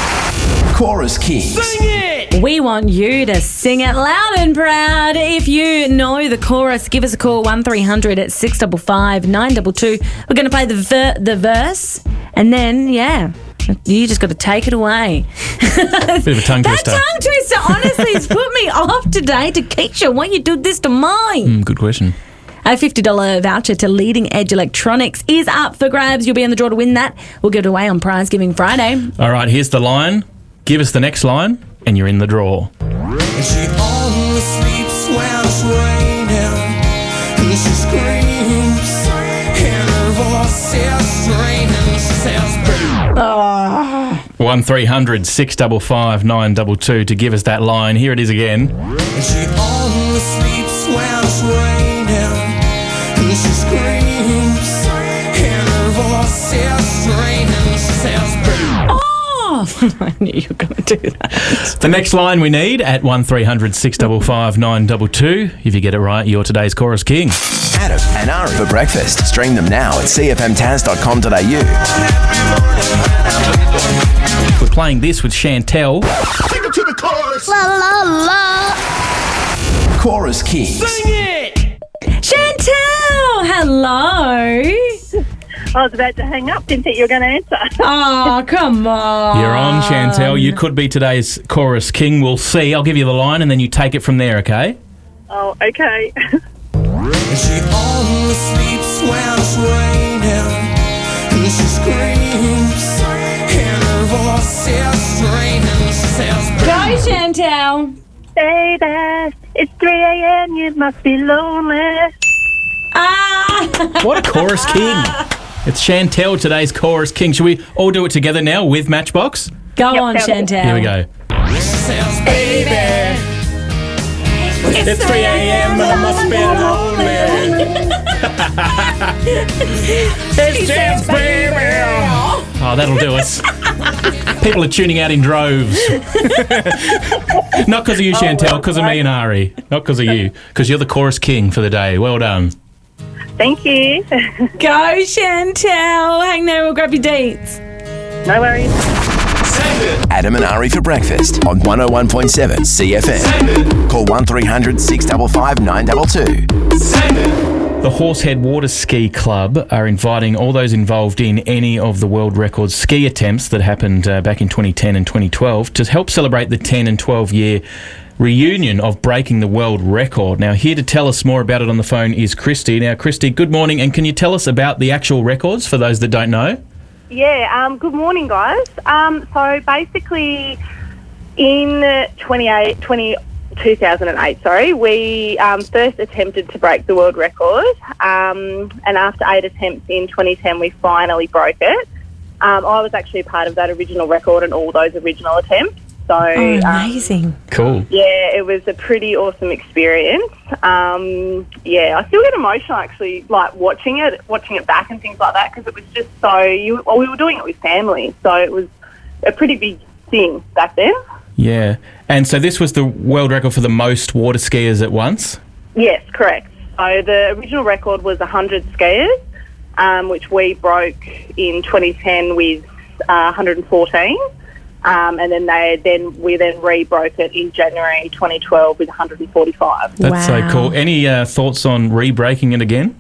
Chorus Kings. We want you to sing it loud and proud. If you know the chorus, give us a call, one three hundred at six five five nine two two. We're going to play the ver- the verse, and then, yeah, you just got to take it away. Bit of a tongue That twister. tongue twister, honestly, has put me off today. To Keisha, why you do this to mine? Mm, good question. A fifty dollars voucher to Leading Edge Electronics is up for grabs. You'll be in the draw to win that. We'll give it away on Prize Giving Friday. All right, here's the line. Give us the next line and you're in the draw. And she only sleeps when it's raining. And she screams, and her voice is straining. She says, Oh. one three hundred six five five nine two two to give us that line. Here it is again. and she only sleeps when it's raining. And she screams, and her voice is straining. She says, Oh, I knew you were going to do that. The next line we need at one three hundred six five five nine two two. If you get it right, you're today's Chorus King. Adam and Ari for breakfast. Stream them now at c f m taz dot com dot a u. We're playing this with Chantel. Take it to the chorus. La la la. Chorus Kings. Chantel, hello. I was about to hang up. Didn't think you were going to answer. Oh, come on. You're on, Chantel. You could be today's Chorus King. We'll see. I'll give you the line and then you take it from there, okay? Oh, okay. And she only sleeps when it's raining. And she screams, and her voice is straining. She says, Go, Chantel. Baby, it's three a.m. You must be lonely. Ah! What a chorus king. It's Chantel, today's chorus king. Should we all do it together now with Matchbox? Go on, Chantel. Here we go. she says, baby, It's three a.m. and I must be lonely. It's just baby. Oh, that'll do us. People are tuning out in droves. Not because of you, Chantel, because of me and Ari. Not because of you, because you're the chorus king for the day. Well done. Thank you. Go, Chantel. Hang there, we'll grab your dates. No worries. Adam and Ari for breakfast on one oh one point seven C F M. Call one three hundred six five five nine two two. The Horsehead Water Ski Club are inviting all those involved in any of the world record ski attempts that happened uh, back in twenty ten and twenty twelve to help celebrate the ten and twelve year reunion of breaking the world record. Now, here to tell us more about it on the phone is Christy. Now, Christy, good morning, and can you tell us about the actual records for those that don't know? Yeah, um, good morning, guys. Um, so basically, in twenty-eight, twenty, two thousand eight, sorry, we um, first attempted to break the world record, um, and after eight attempts in twenty ten, we finally broke it. Um, I was actually part of that original record and all those original attempts. So, oh, amazing. Um, cool. Yeah, it was a pretty awesome experience. Um, yeah, I still get emotional actually, like watching it, watching it back and things like that, because it was just so, you, well, we were doing it with family, so it was a pretty big thing back then. Yeah. And so this was the world record for the most water skiers at once? Yes, correct. So the original record was one hundred skiers, um, which we broke in twenty ten with uh, one hundred fourteen. Um, and then they then we then re-broke it in January twenty twelve with one hundred forty-five. That's wow. so cool. Any uh, thoughts on re-breaking it again?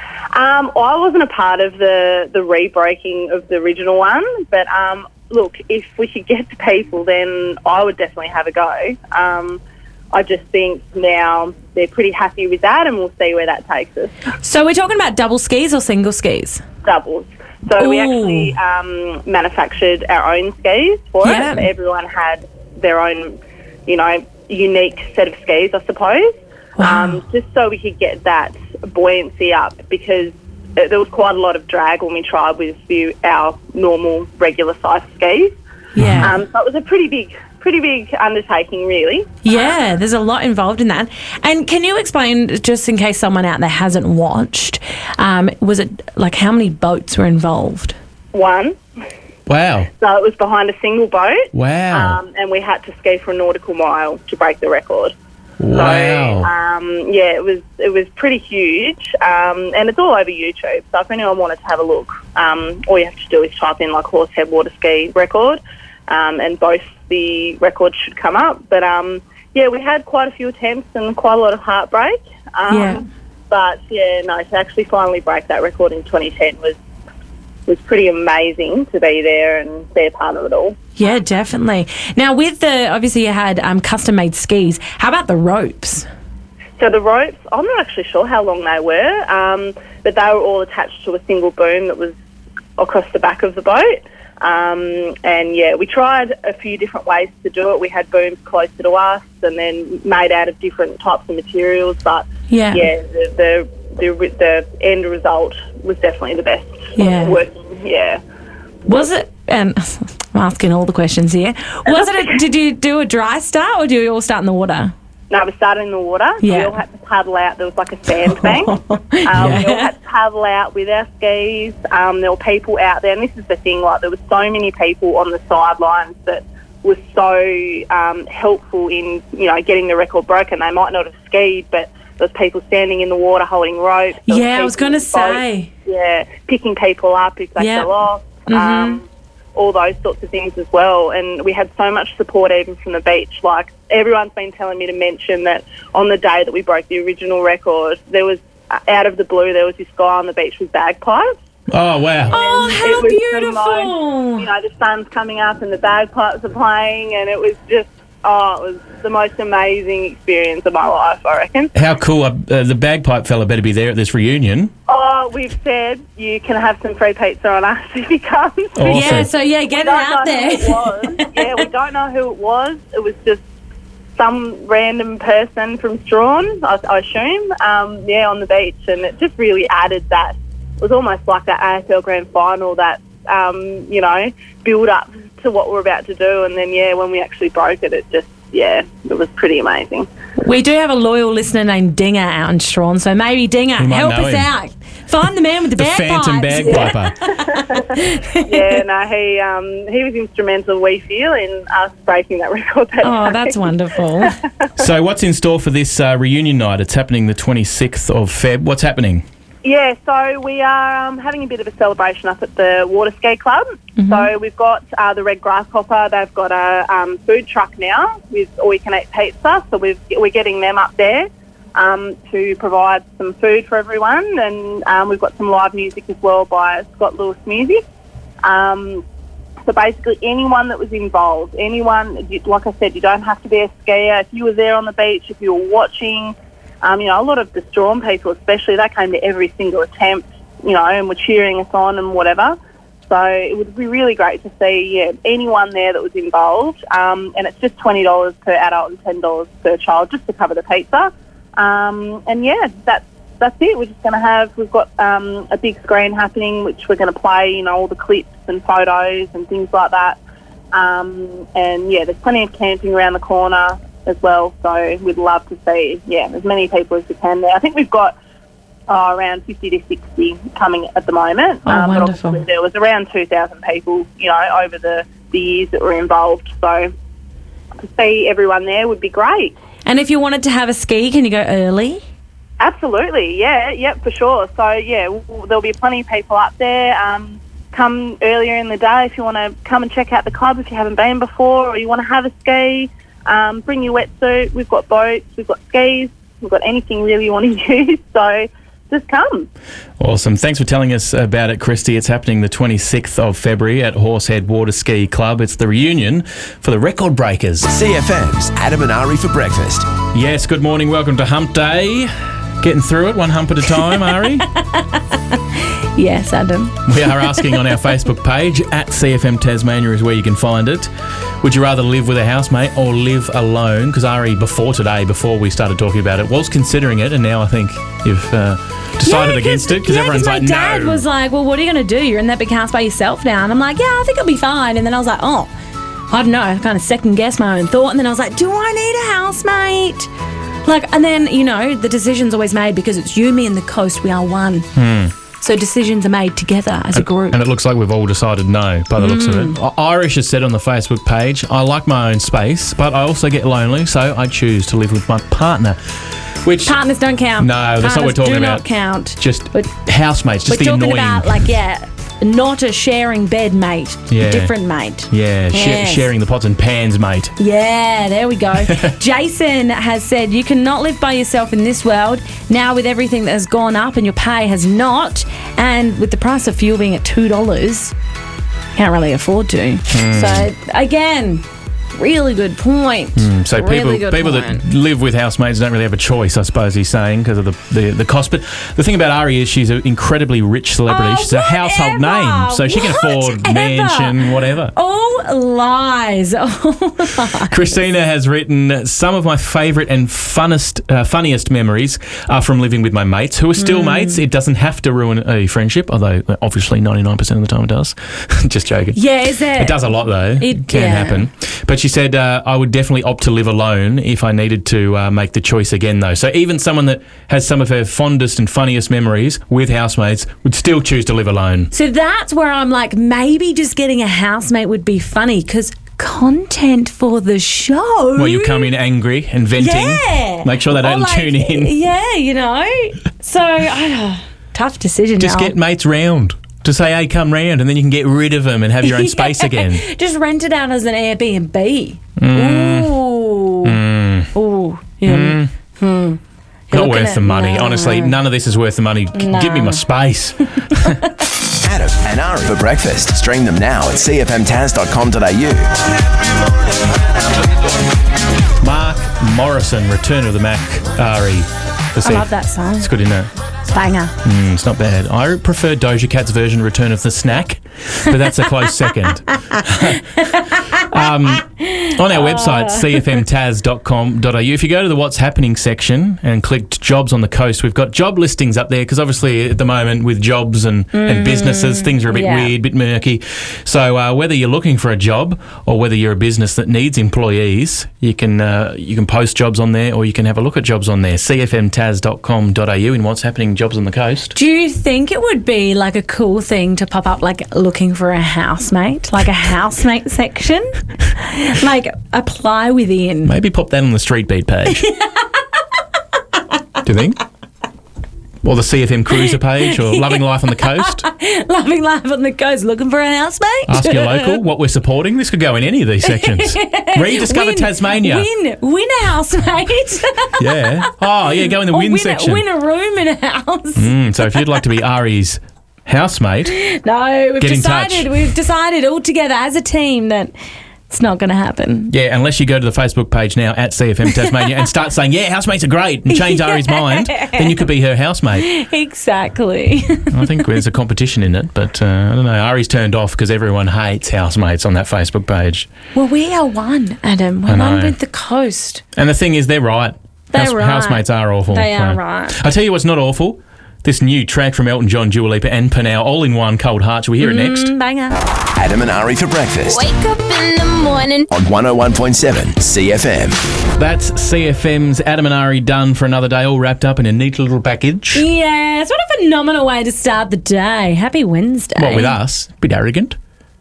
Um, I wasn't a part of the, the re-breaking of the original one, but um, look, if we could get to people, then I would definitely have a go. Um, I just think now they're pretty happy with that, and we'll see where that takes us. So we're talking about double skis or single skis? Doubles. So Ooh. we actually um, manufactured our own skis for yeah. it. Everyone had their own, you know, unique set of skis, I suppose, wow. um, just so we could get that buoyancy up, because there was quite a lot of drag when we tried with the, our normal regular size skis. Yeah. Um, so it was a pretty big, pretty big undertaking, really. Yeah, there's a lot involved in that. And can you explain, just in case someone out there hasn't watched, um, was it like how many boats were involved? One. Wow. So it was behind a single boat. Wow. Um, and we had to ski for a nautical mile to break the record. Wow. So, um, yeah, it was it was pretty huge, um, and it's all over YouTube. So if anyone wanted to have a look, um, all you have to do is type in like Horsehead Water Ski record, um, and both the records should come up. But um, yeah, we had quite a few attempts and quite a lot of heartbreak. Um, yeah. But yeah, no, to actually finally break that record in twenty ten was was pretty amazing to be there and be a part of it all. Yeah, definitely. Now, with the, obviously you had um, custom-made skis. How about the ropes? So the ropes, I'm not actually sure how long they were, um, but they were all attached to a single boom that was across the back of the boat. Um, and, yeah, we tried a few different ways to do it. We had booms closer to us and then made out of different types of materials. But, yeah, yeah the, the, the, the end result was definitely the best. Yeah. Working, yeah. Was it, and I'm asking all the questions here, was it, a, did you do a dry start or do you all start in the water? No, we started in the water. Yeah. We all had to paddle out. There was like a sandbank. um, yeah. We all had to paddle out with our skis. Um, there were people out there, and this is the thing, like there were so many people on the sidelines that were so um, helpful in, you know, getting the record broken. They might not have skied, but there was people standing in the water holding ropes. There yeah, I was going to say. Yeah, picking people up if they yep. fell off. Mm-hmm. Um, all those sorts of things as well. And we had so much support even from the beach. Like, everyone's been telling me to mention that on the day that we broke the original record, there was, uh, out of the blue, there was this guy on the beach with bagpipes. Oh, wow. Oh, And how beautiful. Most, you know, the sun's coming up and the bagpipes are playing, and it was just Oh, it was the most amazing experience of my life, I reckon. How cool. Uh, uh, the bagpipe fella better be there at this reunion. Oh, we've said you can have some free pizza on us if you come. Awesome. Yeah, so yeah, get it out there. It was. Yeah, we don't know who it was. It was just some random person from Strawn, I, I assume, um, yeah, on the beach, and it just really added that. It was almost like that A F L Grand Final, that, um, you know, build up to what we're about to do, and then, yeah, when we actually broke it, it just, yeah, it was pretty amazing. We do have a loyal listener named Dinger out in Strawn, so maybe Dinger, We might help know us him. out. Find the man with the, The bagpipes. phantom bagpiper. Yeah, no, he um, he was instrumental, we feel, in us breaking that record that Oh, day. that's wonderful. So what's in store for this uh, reunion night? It's happening the twenty-sixth of Feb. What's happening? Yeah, so we are um, having a bit of a celebration up at the Water Ski Club. Mm-hmm. So we've got uh, the Red Grasshopper. They've got a um, food truck now with all-you-can-eat pizza. So we've, we're getting them up there um, to provide some food for everyone. And um, we've got some live music as well by Scott Lewis Music. Um, so basically anyone that was involved, anyone, you- like I said, you don't have to be a skier. If you were there on the beach, if you were watching... Um, you know, a lot of the Strawn people especially, they came to every single attempt, you know, and were cheering us on and whatever. So it would be really great to see, yeah, anyone there that was involved. Um, and it's just twenty dollars per adult and ten dollars per child just to cover the pizza. Um, and, yeah, that's, that's it. We're just going to have, we've got um, a big screen happening, which we're going to play, you know, all the clips and photos and things like that. Um, and, yeah, there's plenty of camping around the corner as well, so we'd love to see, yeah, as many people as we can there. I think we've got oh, around fifty to sixty coming at the moment. Oh, um, but wonderful. obviously there was around two thousand people, you know, over the, the years that were involved, so to see everyone there would be great. And if you wanted to have a ski, can you go early? Absolutely, yeah, yep, for sure. So, yeah, w- there'll be plenty of people up there. Um, come earlier in the day if you want to come and check out the club if you haven't been before, or you want to have a ski. Um, bring your wetsuit. We've got boats, we've got skis, we've got anything really you want to use. So just come. Awesome. Thanks for telling us about it, Christy. It's happening the twenty-sixth of February at Horsehead Water Ski Club. It's the reunion for the record breakers. C F M's Adam and Ari for breakfast. Yes, good morning. Welcome to Hump Day. Getting through it one hump at a time, Ari. Yes, Adam. We are asking on our Facebook page, at C F M Tasmania is where you can find it. Would you rather live with a housemate or live alone? Because Ari, before today, before we started talking about it, was considering it, and now I think you've uh, decided Yeah, against it because yeah, everyone's my like, dad no. was like, well, what are you going to do? You're in that big house by yourself now. And I'm like, yeah, I think I'll be fine. And then I was like, oh, I don't know. I kind of second guessed my own thought. And then I was like, do I need a housemate? Like, and then, you know, the decision's always made because it's you, me, and the coast. We are one. Hmm. So decisions are made together as a group. And it looks like we've all decided no, by the looks of it. I- Irish has said on the Facebook page, I like my own space, but I also get lonely, so I choose to live with my partner. Which Partners don't count. No, that's not what we're Partners talking do about. not count. Just housemates, just We're the talking annoying. about, like, yeah, not a sharing bed mate. Yeah. A different mate. yeah, sh- Yes. sharing the pots and pans, mate. Yeah, there we go. Jason has said, you cannot live by yourself in this world. Now with everything that has gone up and your pay has not, and with the price of fuel being at two dollars, can't really afford to. Mm. So, again, really good point. Mm, so really people good people point. that live with housemates don't really have a choice, I suppose he's saying, because of the, the, the cost. But the thing about Ari is she's an incredibly rich celebrity. Oh, she's a household name, so she can afford Whatever. mansion, whatever. All lies. All lies. Christina has written, some of my favourite and funnest, uh, funniest memories are from living with my mates, who are still Mm. mates. It doesn't have to ruin a friendship, although obviously ninety-nine percent of the time it does. Just joking. Yeah, is it? It does a lot, though. It, It- can yeah. happen. But she said, uh, I would definitely opt to live alone if I needed to uh, make the choice again, though. So even someone that has some of her fondest and funniest memories with housemates would still choose to live alone. So that's where I'm like, maybe just getting a housemate would be funny because content for the show. Well, you come in angry and venting. Yeah. Make sure they Or don't like, tune in. Yeah, you know. So, I don't tough decision Just now. get mates round to say, hey, come round, and then you can get rid of them and have your own space again. Just rent it out as an Airbnb. Mm. Ooh. Mm. Ooh. Yeah. Mm. Hmm. You're Not looking worth at- the money. no. Honestly, none of this is worth the money. G- Give me No. my space. Adam Adam and Ari for breakfast. Stream them now at c f m taz dot com dot a u. Mark Morrison, Return of the Mac, Ari. I love that song. It's good, isn't it? Banger. Mm, it's not bad. I prefer Doja Cat's version, Return of the Snack, but that's a close second. um, on our website, c f m taz dot com dot a u, if you go to the What's Happening section and click Jobs on the Coast, we've got job listings up there because obviously at the moment with jobs and, mm, and businesses, things are a bit yeah. weird, a bit murky. So uh, whether you're looking for a job or whether you're a business that needs employees, you can uh, you can post jobs on there or you can have a look at jobs on there. c f m taz dot com dot a u in What's Happening Jobs on the Coast. Do you think it would be like a cool thing to pop up like looking for a housemate, like a housemate section? Like apply within. Maybe pop that on the Street Beat page. Do you think? Or the C F M Cruiser page or Loving Life on the Coast. Loving Life on the Coast, looking for a housemate. Ask your local what we're supporting. This could go in any of these sections. Rediscover win, Tasmania. Win, win a housemate. Yeah. Oh, yeah, go in the Or win, win section. A, win a room in a house. Mm, so if you'd like to be Ari's housemate, no, we've get in touch. decided we've decided all together as a team that it's not going to happen. Yeah, unless you go to the Facebook page now at C F M Tasmania and start saying, yeah, housemates are great, and change Ari's mind, then you could be her housemate. Exactly. I think there's a competition in it, but uh, I don't know. Ari's turned off because everyone hates housemates on that Facebook page. Well, we are one, Adam. We're I know. one with the coast. And the thing is, they're right. They're House- right. Housemates are awful. They are So- right. I tell you what's not awful. This new track from Elton John, Dua Lipa and Panau, all in one, Cold Heart. Shall we hear it next? Mm, banger. Adam and Ari for breakfast Wake up in the morning. on one oh one point seven C F M. That's C F M's Adam and Ari done for another day, all wrapped up in a neat little package. Yes, what a phenomenal way to start the day. Happy Wednesday. Well, with us, bit arrogant.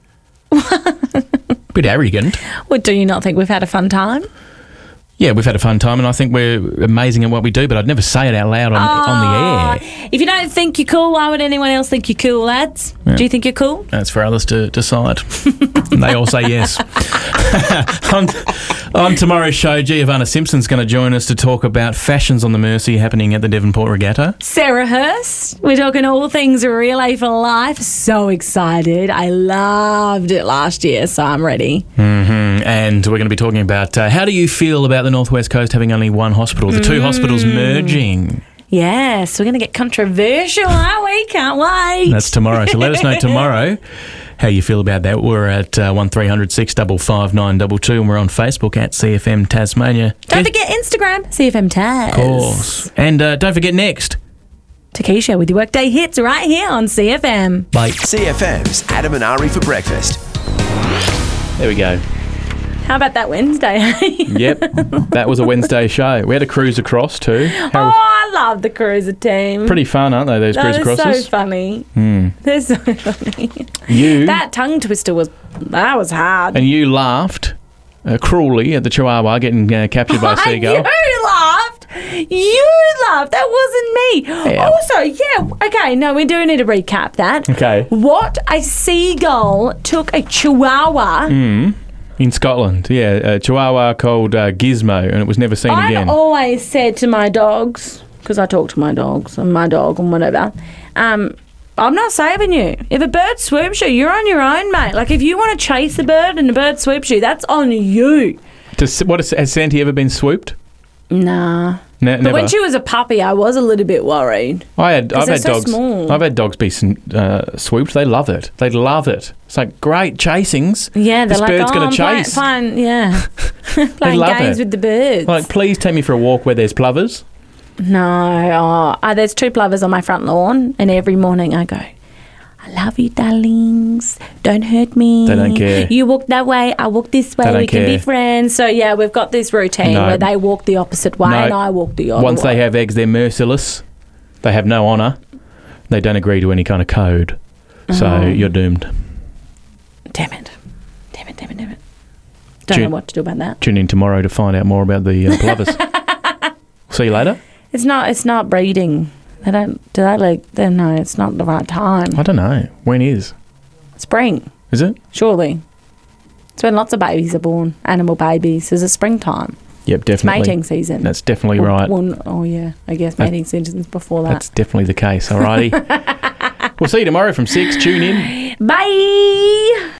Bit arrogant. Well, do you not think we've had a fun time? Yeah, we've had a fun time, and I think we're amazing at what we do, but I'd never say it out loud on, on the air. If you don't think you're cool, why would anyone else think you're cool, lads? Yeah. Do you think you're cool? That's for others to decide. And they all say yes. on, on tomorrow's show, Giovanna Simpson's going to join us to talk about Fashions on the Mersey happening at the Devonport Regatta. Sarah Hurst, we're talking all things Relay for Life. So excited. I loved it last year, so I'm ready. Mm-hmm. And we're going to be talking about uh, how do you feel about the Northwest Coast having only one hospital, the two Mm. hospitals merging. Yes, we're going to get controversial, aren't we? Can't wait. That's tomorrow. So let us know tomorrow how you feel about that. We're at uh, one three hundred six five five nine two two and we're on Facebook at C F M Tasmania. Don't forget Instagram, C F M Taz. Of course. And uh, don't forget next. Takesha with your workday hits right here on C F M. Bye. C F M's Adam and Ari for breakfast. There we go. How about that Wednesday? Yep, that was a Wednesday show. We had a cruise across too. Oh, How, I love the cruiser team. pretty fun, aren't they, those cruise They're crosses? so funny. Hmm. They're so funny. You That tongue twister was, that was hard. and you laughed uh, cruelly at the Chihuahua getting uh, captured by a seagull. You laughed. You laughed. That wasn't me. Yeah. Also, yeah, okay, no, we do need to recap that. Okay. What a seagull took a chihuahua. Mm. In Scotland, yeah, a Chihuahua called uh, Gizmo, and it was never seen I've again. always said to my dogs, because I talk to my dogs and my dog and whatever, um, I'm not saving you. If a bird swoops you, you're on your own, mate. Like, if you want to chase a bird and a bird swoops you, that's on you. Does, what has, has Santi ever been swooped? Nah. Ne- But never. when she was a puppy, I was a little bit worried. I had, 'Cause I've they're had so dogs. small. I've had dogs be uh, swooped. They love it. They love it. It's like great chasings. Yeah, they're this like, bird's oh, going I'm to playing, chase. fine, yeah. Playing love games it. with the birds. Like, please take me for a walk where there's plovers. No, oh, uh, there's two plovers on my front lawn, and every morning I go, I love you, darlings. Don't hurt me. They don't care. You walk that way, I walk this way. They don't We can be care. friends. So, yeah, we've got this routine No. where they walk the opposite way No. and I walk the other Once way. they have eggs, they're merciless. They have no honour. They don't agree to any kind of code. So Oh. you're doomed. Damn it. Damn it, damn it, damn it. Don't Tune- know what to do about that. Tune in tomorrow to find out more about the uh, plovers. See you later. It's not, it's not breeding. They don't, do they like, they, no, it's not the right time. I don't know. When is? Spring, Is it? surely. It's when lots of babies are born, animal babies. Is it springtime? Yep, It's definitely. mating season. That's definitely Well, right. well, oh, yeah, I guess That- mating season's before that. That's definitely the case. Alrighty. We'll see you tomorrow from six. Tune in. Bye.